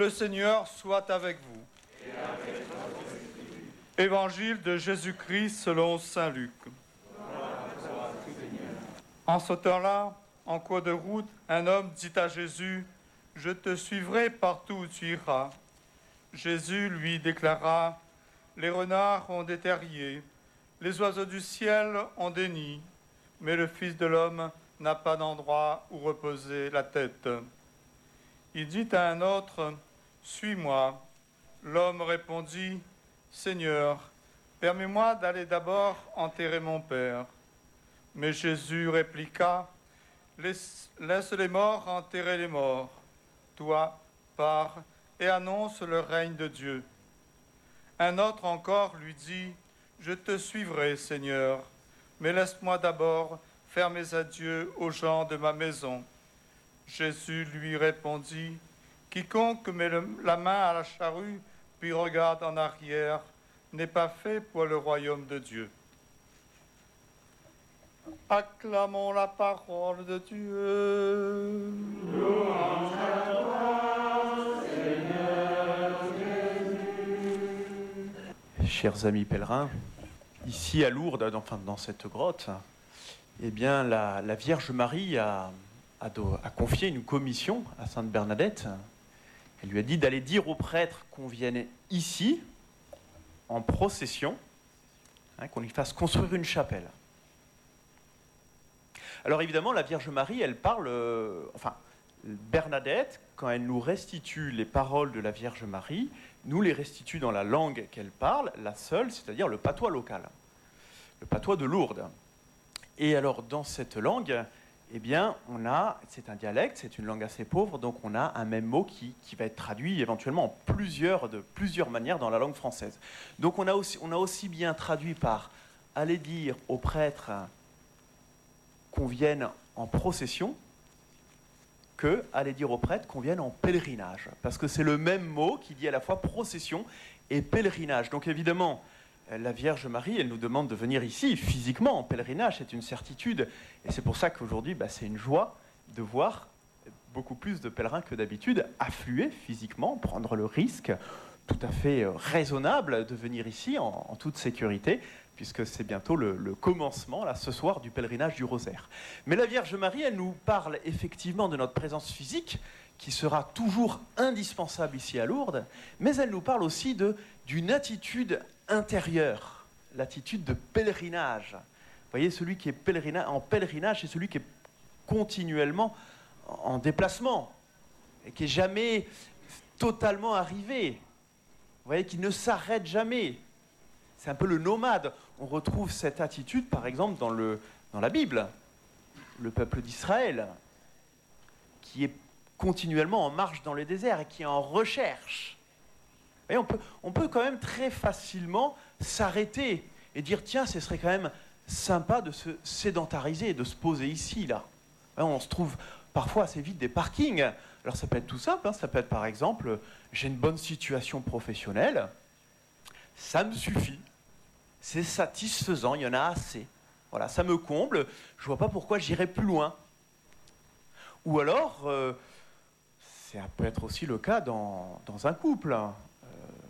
le Seigneur soit avec vous. Et avec votre esprit. Évangile de Jésus-Christ selon saint Luc. En ce temps-là, en cours de route, un homme dit à Jésus, « Je te suivrai partout où tu iras. » Jésus lui déclara, « Les renards ont des terriers, les oiseaux du ciel ont des nids, mais le Fils de l'homme n'a pas d'endroit où reposer la tête. » Il dit à un autre, « Suis-moi. » L'homme répondit, « Seigneur, permets-moi d'aller d'abord enterrer mon père. » Mais Jésus répliqua, « Laisse, laisse les morts enterrer les morts. Toi, pars et annonce le règne de Dieu. » Un autre encore lui dit, « Je te suivrai, Seigneur, mais laisse-moi d'abord faire mes adieux aux gens de ma maison. » Jésus lui répondit, « Quiconque met le, la main à la charrue puis regarde en arrière n'est pas fait pour le royaume de Dieu. » Acclamons la parole de Dieu. Louange à toi, Seigneur Jésus. Chers amis pèlerins, ici à Lourdes, enfin dans cette grotte, eh bien la, la Vierge Marie a, a, a confié une commission à Sainte Bernadette. Elle lui a dit d'aller dire aux prêtres qu'on vienne ici, en procession, hein, qu'on lui fasse construire une chapelle. Alors évidemment, la Vierge Marie, elle parle, euh, enfin, Bernadette, quand elle nous restitue les paroles de la Vierge Marie, nous les restitue dans la langue qu'elle parle, la seule, c'est-à-dire le patois local, le patois de Lourdes. Et alors, dans cette langue, eh bien, on a, c'est un dialecte, c'est une langue assez pauvre, donc on a un même mot qui, qui va être traduit éventuellement en plusieurs, de plusieurs manières dans la langue française. Donc on a aussi, on a aussi bien traduit par « aller dire aux prêtres » qu'on vienne en procession que aller dire aux prêtres qu'on vienne en pèlerinage. Parce que c'est le même mot qui dit à la fois procession et pèlerinage. Donc évidemment, la Vierge Marie, elle nous demande de venir ici physiquement en pèlerinage, c'est une certitude. Et c'est pour ça qu'aujourd'hui, bah, c'est une joie de voir beaucoup plus de pèlerins que d'habitude affluer physiquement, prendre le risque tout à fait raisonnable de venir ici en, en toute sécurité, puisque c'est bientôt le, le commencement, là, ce soir, du pèlerinage du Rosaire. Mais la Vierge Marie, elle nous parle effectivement de notre présence physique, qui sera toujours indispensable ici à Lourdes, mais elle nous parle aussi de, d'une attitude intérieure, l'attitude de pèlerinage. Vous voyez, celui qui est pèlerina, en pèlerinage, c'est celui qui est continuellement en déplacement, et qui n'est jamais totalement arrivé. Vous voyez, qui ne s'arrête jamais. C'est un peu le nomade. On retrouve cette attitude, par exemple, dans, le, dans la Bible. Le peuple d'Israël, qui est continuellement en marche dans le désert et qui est en recherche. Vous voyez, on peut, on peut quand même très facilement s'arrêter et dire, tiens, ce serait quand même sympa de se sédentariser et de se poser ici, là. On se trouve parfois assez vite des parkings. Alors ça peut être tout simple, hein. Ça peut être par exemple, j'ai une bonne situation professionnelle, ça me suffit. C'est satisfaisant, il y en a assez. Voilà, ça me comble, je ne vois pas pourquoi j'irai plus loin. Ou alors, euh, ça peut être aussi le cas dans, dans un couple. Hein. Euh,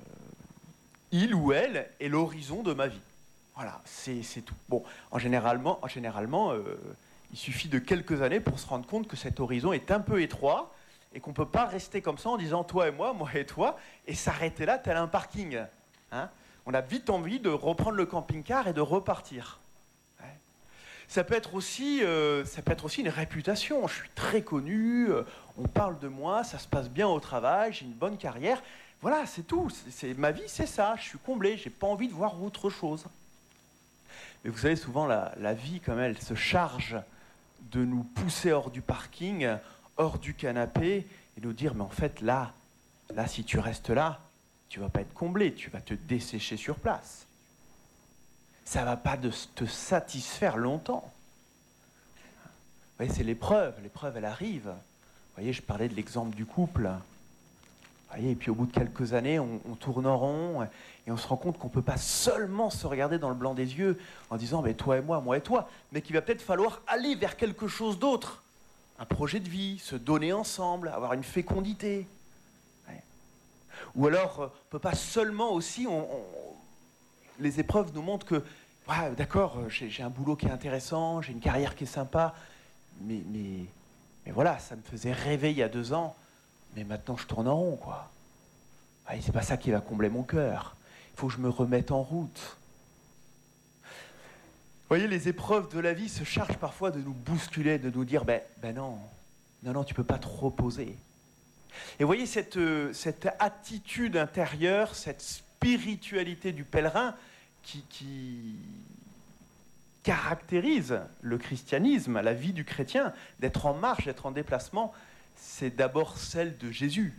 il ou elle est l'horizon de ma vie. Voilà, c'est, c'est tout. Bon, en généralement, en généralement euh, il suffit de quelques années pour se rendre compte que cet horizon est un peu étroit et qu'on ne peut pas rester comme ça en disant toi et moi, moi et toi, et s'arrêter là tel un parking. Hein ? On a vite envie de reprendre le camping-car et de repartir. Ouais. Ça peut être aussi, euh, ça peut être aussi une réputation. Je suis très connu, euh, on parle de moi, ça se passe bien au travail, j'ai une bonne carrière. Voilà, c'est tout. C'est, c'est, ma vie, c'est ça. Je suis comblé, j'ai pas envie de voir autre chose. Mais vous savez, souvent, la, la vie, comme elle se charge de nous pousser hors du parking, hors du canapé, et nous dire, mais en fait, là, là, si tu restes là, tu ne vas pas être comblé, tu vas te dessécher sur place. Ça ne va pas de te satisfaire longtemps. Vous voyez, c'est l'épreuve, l'épreuve, elle arrive. Vous voyez, je parlais de l'exemple du couple. Vous voyez, et puis au bout de quelques années, on, on tourne en rond et on se rend compte qu'on ne peut pas seulement se regarder dans le blanc des yeux en disant mais toi et moi, moi et toi, mais qu'il va peut-être falloir aller vers quelque chose d'autre. Un projet de vie, se donner ensemble, avoir une fécondité. Ouais. Ou alors, on ne peut pas seulement aussi... On, on, les épreuves nous montrent que, ouais, d'accord, j'ai, j'ai un boulot qui est intéressant, j'ai une carrière qui est sympa, mais, mais, mais voilà, ça me faisait rêver il y a deux ans, mais maintenant je tourne en rond, quoi. Ouais, c'est pas ça qui va combler mon cœur. Il faut que je me remette en route. Vous voyez, les épreuves de la vie se chargent parfois de nous bousculer, de nous dire, ben, ben non, non, non, tu ne peux pas te reposer. Et vous voyez, cette, euh, cette attitude intérieure, cette spiritualité du pèlerin qui, qui caractérise le christianisme, la vie du chrétien, d'être en marche, d'être en déplacement, c'est d'abord celle de Jésus.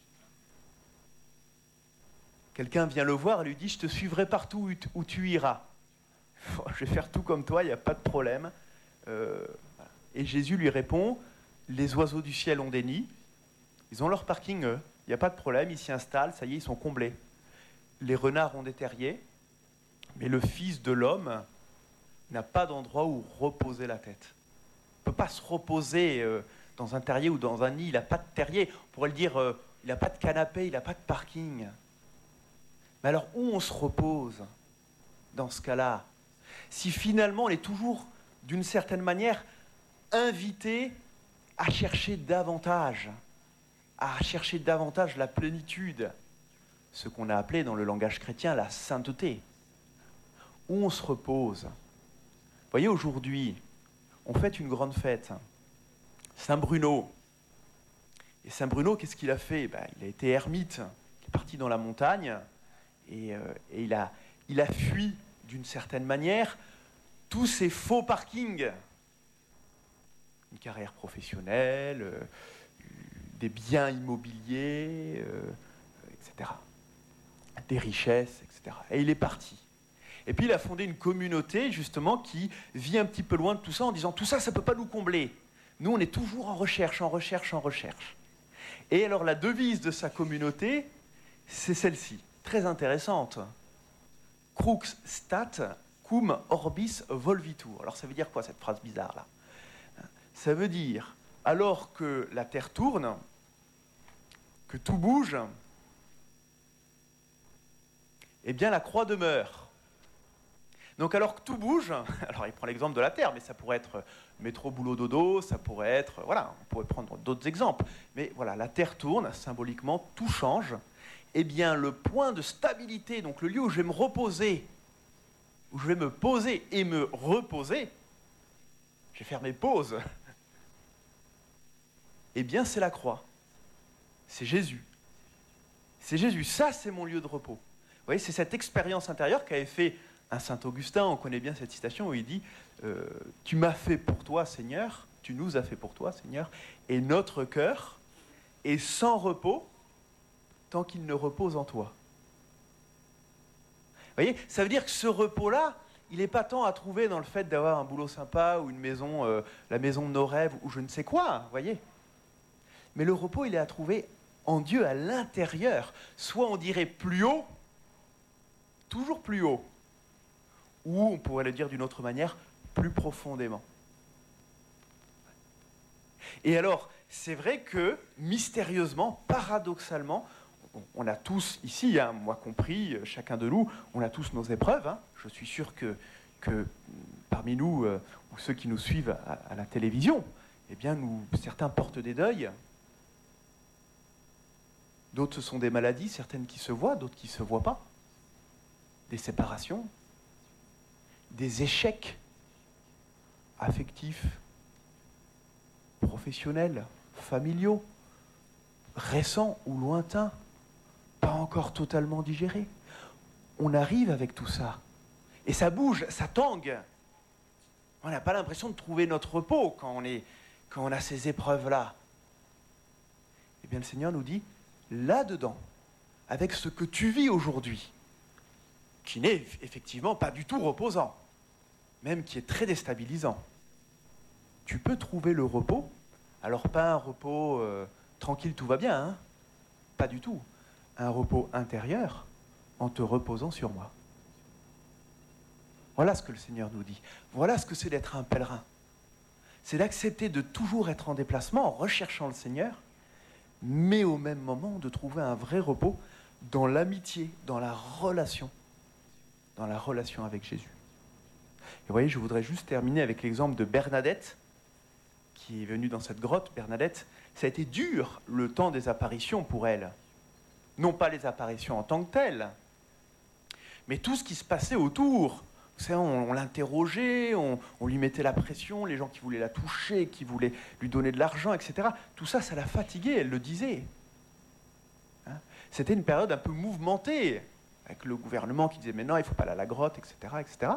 Quelqu'un vient le voir et lui dit « Je te suivrai partout où tu iras. Je vais faire tout comme toi, il n'y a pas de problème. Euh, » Et Jésus lui répond « Les oiseaux du ciel ont des nids. Ils ont leur parking, eux. Il n'y a pas de problème, ils s'y installent, ça y est, ils sont comblés. Les renards ont des terriers, mais le Fils de l'homme n'a pas d'endroit où reposer la tête. Il ne peut pas se reposer euh, dans un terrier ou dans un nid, il n'a pas de terrier. On pourrait le dire, euh, il n'a pas de canapé, il n'a pas de parking. Mais alors, où on se repose dans ce cas-là? Si finalement, on est toujours, d'une certaine manière, invité à chercher davantage, à chercher davantage la plénitude, ce qu'on a appelé dans le langage chrétien la sainteté. Où on se repose. Vous voyez, aujourd'hui, on fête une grande fête. Saint Bruno. Et Saint Bruno, qu'est-ce qu'il a fait? Ben, il a été ermite, il est parti dans la montagne, et, euh, et il, a, il a fui, d'une certaine manière, tous ces faux parkings. Une carrière professionnelle, euh, des biens immobiliers, euh, et cetera. Des richesses, et cetera. Et il est parti. Et puis il a fondé une communauté, justement, qui vit un petit peu loin de tout ça, en disant « Tout ça, ça ne peut pas nous combler. Nous, on est toujours en recherche, en recherche, en recherche. » Et alors la devise de sa communauté, c'est celle-ci, très intéressante. « Crux stat cum orbis volvitur ». Alors ça veut dire quoi, cette phrase bizarre-là? Ça veut dire, alors que la Terre tourne, que tout bouge, eh bien la croix demeure. Donc alors que tout bouge, alors il prend l'exemple de la Terre, mais ça pourrait être métro, boulot, dodo, ça pourrait être, voilà, on pourrait prendre d'autres exemples. Mais voilà, la Terre tourne, symboliquement, tout change. Eh bien le point de stabilité, donc le lieu où je vais me reposer, où je vais me poser et me reposer, je vais faire mes pauses, eh bien c'est la croix. C'est Jésus. C'est Jésus, ça c'est mon lieu de repos. Vous voyez, c'est cette expérience intérieure qu'avait fait un saint Augustin, on connaît bien cette citation où il dit euh, « Tu m'as fait pour toi, Seigneur, tu nous as fait pour toi, Seigneur, et notre cœur est sans repos tant qu'il ne repose en toi. » Vous voyez, ça veut dire que ce repos-là, il n'est pas tant à trouver dans le fait d'avoir un boulot sympa ou une maison, euh, la maison de nos rêves ou je ne sais quoi, vous voyez. Mais le repos, il est à trouver en Dieu, à l'intérieur. Soit on dirait plus haut, toujours plus haut, ou on pourrait le dire d'une autre manière, plus profondément. Et alors, c'est vrai que, mystérieusement, paradoxalement, on a tous ici, hein, moi compris, chacun de nous, on a tous nos épreuves. Hein. Je suis sûr que, que parmi nous, euh, ou ceux qui nous suivent à, à la télévision, eh bien, nous, certains portent des deuils. D'autres, ce sont des maladies, certaines qui se voient, d'autres qui ne se voient pas. Des séparations, des échecs affectifs, professionnels, familiaux, récents ou lointains, pas encore totalement digérés. On arrive avec tout ça. Et ça bouge, ça tangue. On n'a pas l'impression de trouver notre repos quand on, est, quand on a ces épreuves-là. Eh bien, le Seigneur nous dit, là-dedans, avec ce que tu vis aujourd'hui, qui n'est effectivement pas du tout reposant, même qui est très déstabilisant, tu peux trouver le repos. Alors pas un repos euh, tranquille, tout va bien, hein, pas du tout. Un repos intérieur en te reposant sur moi. Voilà ce que le Seigneur nous dit. Voilà ce que c'est d'être un pèlerin. C'est d'accepter de toujours être en déplacement, en recherchant le Seigneur, mais au même moment de trouver un vrai repos, dans l'amitié, dans la relation, dans la relation avec Jésus. Et vous voyez, je voudrais juste terminer avec l'exemple de Bernadette, qui est venue dans cette grotte. Bernadette, ça a été dur le temps des apparitions pour elle. Non pas les apparitions en tant que telles, mais tout ce qui se passait autour. Vous savez, on, on l'interrogeait, on, on lui mettait la pression, les gens qui voulaient la toucher, qui voulaient lui donner de l'argent, et cetera. Tout ça, ça l'a fatiguée, elle le disait. Hein? C'était une période un peu mouvementée, avec le gouvernement qui disait « mais non, il ne faut pas aller à la grotte, et cetera, et cetera »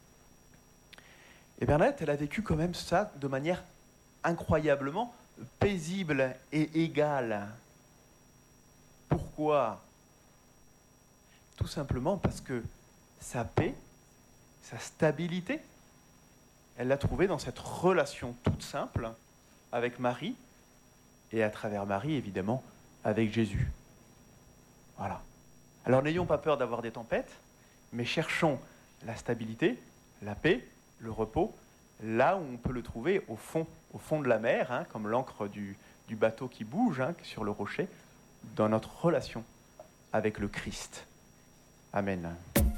Et Bernadette, elle a vécu quand même ça de manière incroyablement paisible et égale. Pourquoi ? Tout simplement parce que sa paix, sa stabilité, elle l'a trouvée dans cette relation toute simple avec Marie, et à travers Marie, évidemment, avec Jésus. Voilà. Alors n'ayons pas peur d'avoir des tempêtes, mais cherchons la stabilité, la paix, le repos, là où on peut le trouver au fond, au fond de la mer, hein, comme l'encre du, du bateau qui bouge hein, sur le rocher, dans notre relation avec le Christ. Amen.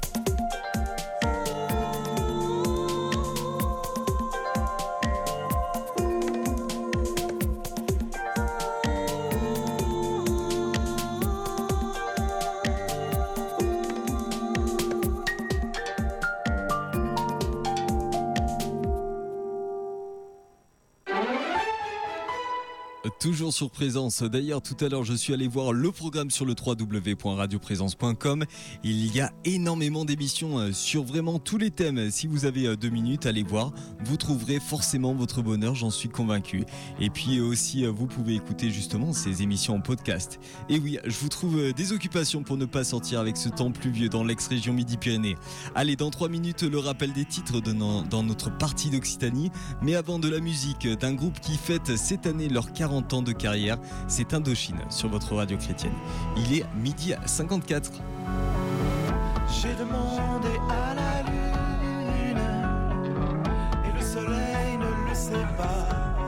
Toujours sur Présence. D'ailleurs, tout à l'heure, je suis allé voir le programme sur le w w w point radio présence point com. Il y a énormément d'émissions sur vraiment tous les thèmes. Si vous avez deux minutes, allez voir. Vous trouverez forcément votre bonheur, j'en suis convaincu. Et puis aussi, vous pouvez écouter justement ces émissions en podcast. Et oui, je vous trouve des occupations pour ne pas sortir avec ce temps pluvieux dans l'ex-région Midi-Pyrénées. Allez, dans trois minutes, le rappel des titres de no- dans notre partie d'Occitanie. Mais avant de la musique, d'un groupe qui fête cette année leurs quarante ans de carrière, c'est Indochine sur votre radio chrétienne. Il est midi cinquante-quatre. J'ai demandé à la lune et le soleil ne le sait pas.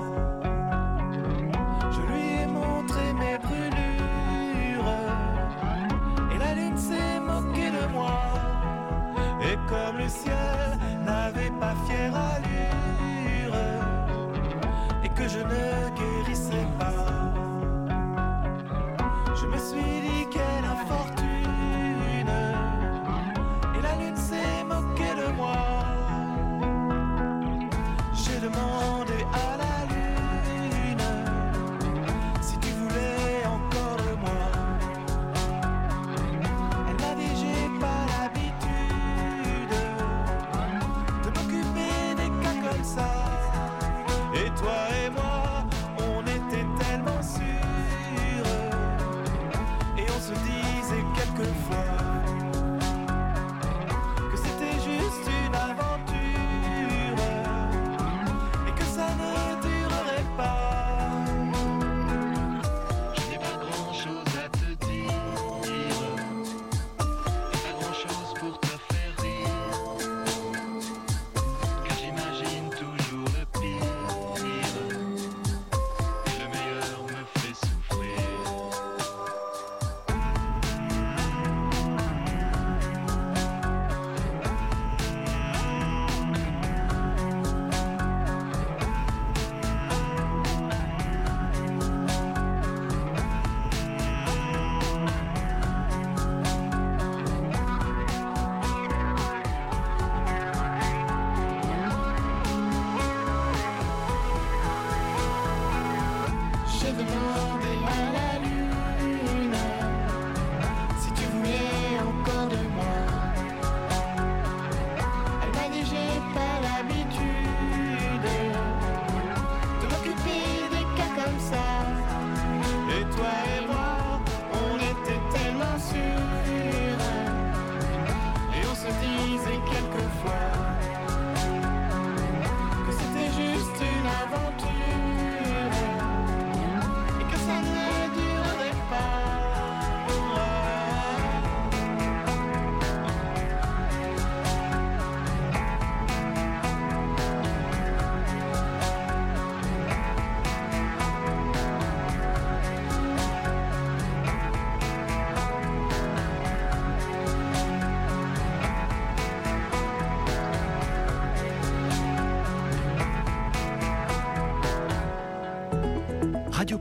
Je lui ai montré mes brûlures et la lune s'est moquée de moi. Et comme le ciel n'avait pas fière allure et que je ne guérissais pas, je me suis dit quelle infortune, et la lune s'est moquée de moi. J'ai demandé à la lune si tu voulais encore de moi. Elle m'a dit j'ai pas l'habitude de m'occuper des cas comme ça. Et toi et moi, on était tellement sûrs, et on se disait quelquefois que c'était juste une aventure et que ça ne durerait pas. Je n'ai pas grand chose à te dire, et pas grand chose pour te faire rire, car j'imagine toujours le pire.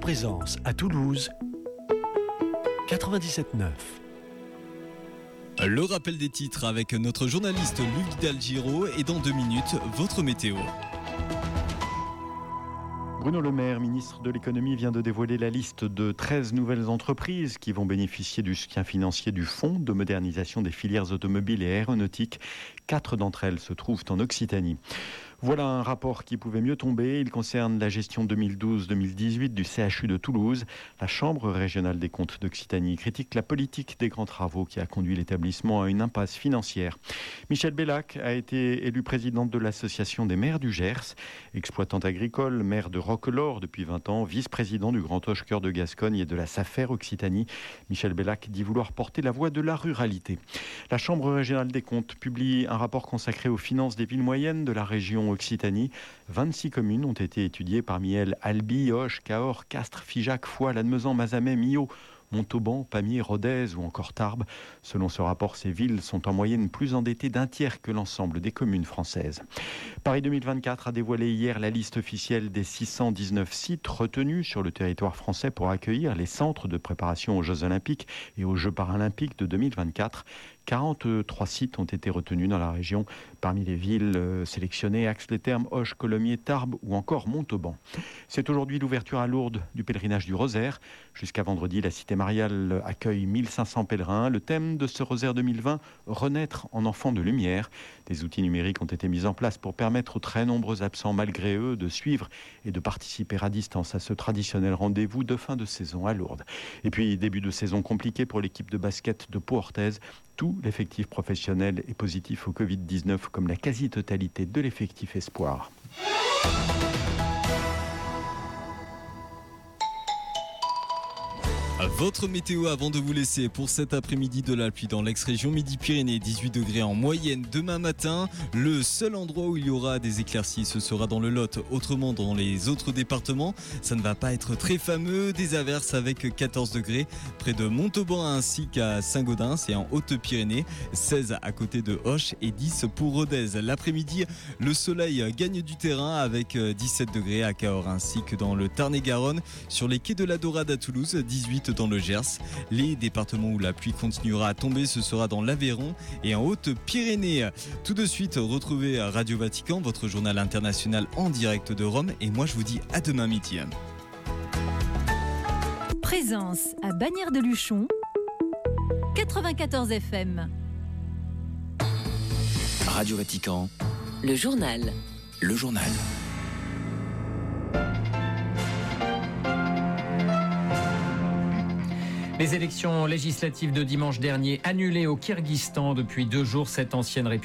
Présence à Toulouse, quatre-vingt-dix-sept neuf. Le rappel des titres avec notre journaliste Luc Dalgiro et dans deux minutes, votre météo. Bruno Le Maire, ministre de l'économie, vient de dévoiler la liste de treize nouvelles entreprises qui vont bénéficier du soutien financier du Fonds de modernisation des filières automobiles et aéronautiques. Quatre d'entre elles se trouvent en Occitanie. Voilà un rapport qui pouvait mieux tomber. Il concerne la gestion deux mille douze deux mille dix-huit du C H U de Toulouse. La Chambre régionale des comptes d'Occitanie critique la politique des grands travaux qui a conduit l'établissement à une impasse financière. Michel Bellac a été élu présidente de l'Association des maires du Gers, exploitante agricole, maire de Roquelaure depuis vingt ans, vice-président du Grand Auch Cœur de Gascogne et de la SAFER Occitanie. Michel Bellac dit vouloir porter la voix de la ruralité. La Chambre régionale des comptes publie un rapport consacré aux finances des villes moyennes de la région Occitanie. vingt-six communes ont été étudiées, parmi elles Albi, Auch, Cahors, Castres, Figeac, Foix, Lannemezan, Mazamet, Millau, Montauban, Pamiers, Rodez ou encore Tarbes. Selon ce rapport, ces villes sont en moyenne plus endettées d'un tiers que l'ensemble des communes françaises. Paris deux mille vingt-quatre a dévoilé hier la liste officielle des six cent dix-neuf sites retenus sur le territoire français pour accueillir les centres de préparation aux Jeux Olympiques et aux Jeux Paralympiques de deux mille vingt-quatre. quarante-trois sites ont été retenus dans la région. Parmi les villes sélectionnées, Ax-les-Thermes, Auch, Colomiers, Tarbes ou encore Montauban. C'est aujourd'hui l'ouverture à Lourdes du pèlerinage du Rosaire. Jusqu'à vendredi, la cité mariale accueille mille cinq cents pèlerins. Le thème de ce Rosaire deux mille vingt, renaître en enfant de lumière. Des outils numériques ont été mis en place pour permettre aux très nombreux absents, malgré eux, de suivre et de participer à distance à ce traditionnel rendez-vous de fin de saison à Lourdes. Et puis, début de saison compliqué pour l'équipe de basket de Pau-Orthez. Tout l'effectif professionnel est positif au covid dix-neuf, comme la quasi-totalité de l'effectif espoir. Votre météo avant de vous laisser pour cet après-midi, de la pluie dans l'ex-région Midi-Pyrénées, dix-huit degrés en moyenne demain matin. Le seul endroit où il y aura des éclaircies, ce sera dans le Lot. Autrement, dans les autres départements, ça ne va pas être très fameux. Des averses avec quatorze degrés près de Montauban ainsi qu'à Saint-Gaudens et en Haute-Pyrénées, seize à côté de Auch et dix pour Rodez. L'après-midi, le soleil gagne du terrain avec dix-sept degrés à Cahors ainsi que dans le Tarn-et-Garonne. Sur les quais de la Dorade à Toulouse, dix-huit dans le Gers. Les départements où la pluie continuera à tomber, ce sera dans l'Aveyron et en Haute-Pyrénées. Tout de suite, retrouvez Radio Vatican, votre journal international en direct de Rome. Et moi, je vous dis à demain midi. Présence à Bagnères de Luchon, quatre-vingt-quatorze F M. Radio Vatican. Le journal. Le journal. Les élections législatives de dimanche dernier annulées au Kirghizistan depuis deux jours, cette ancienne république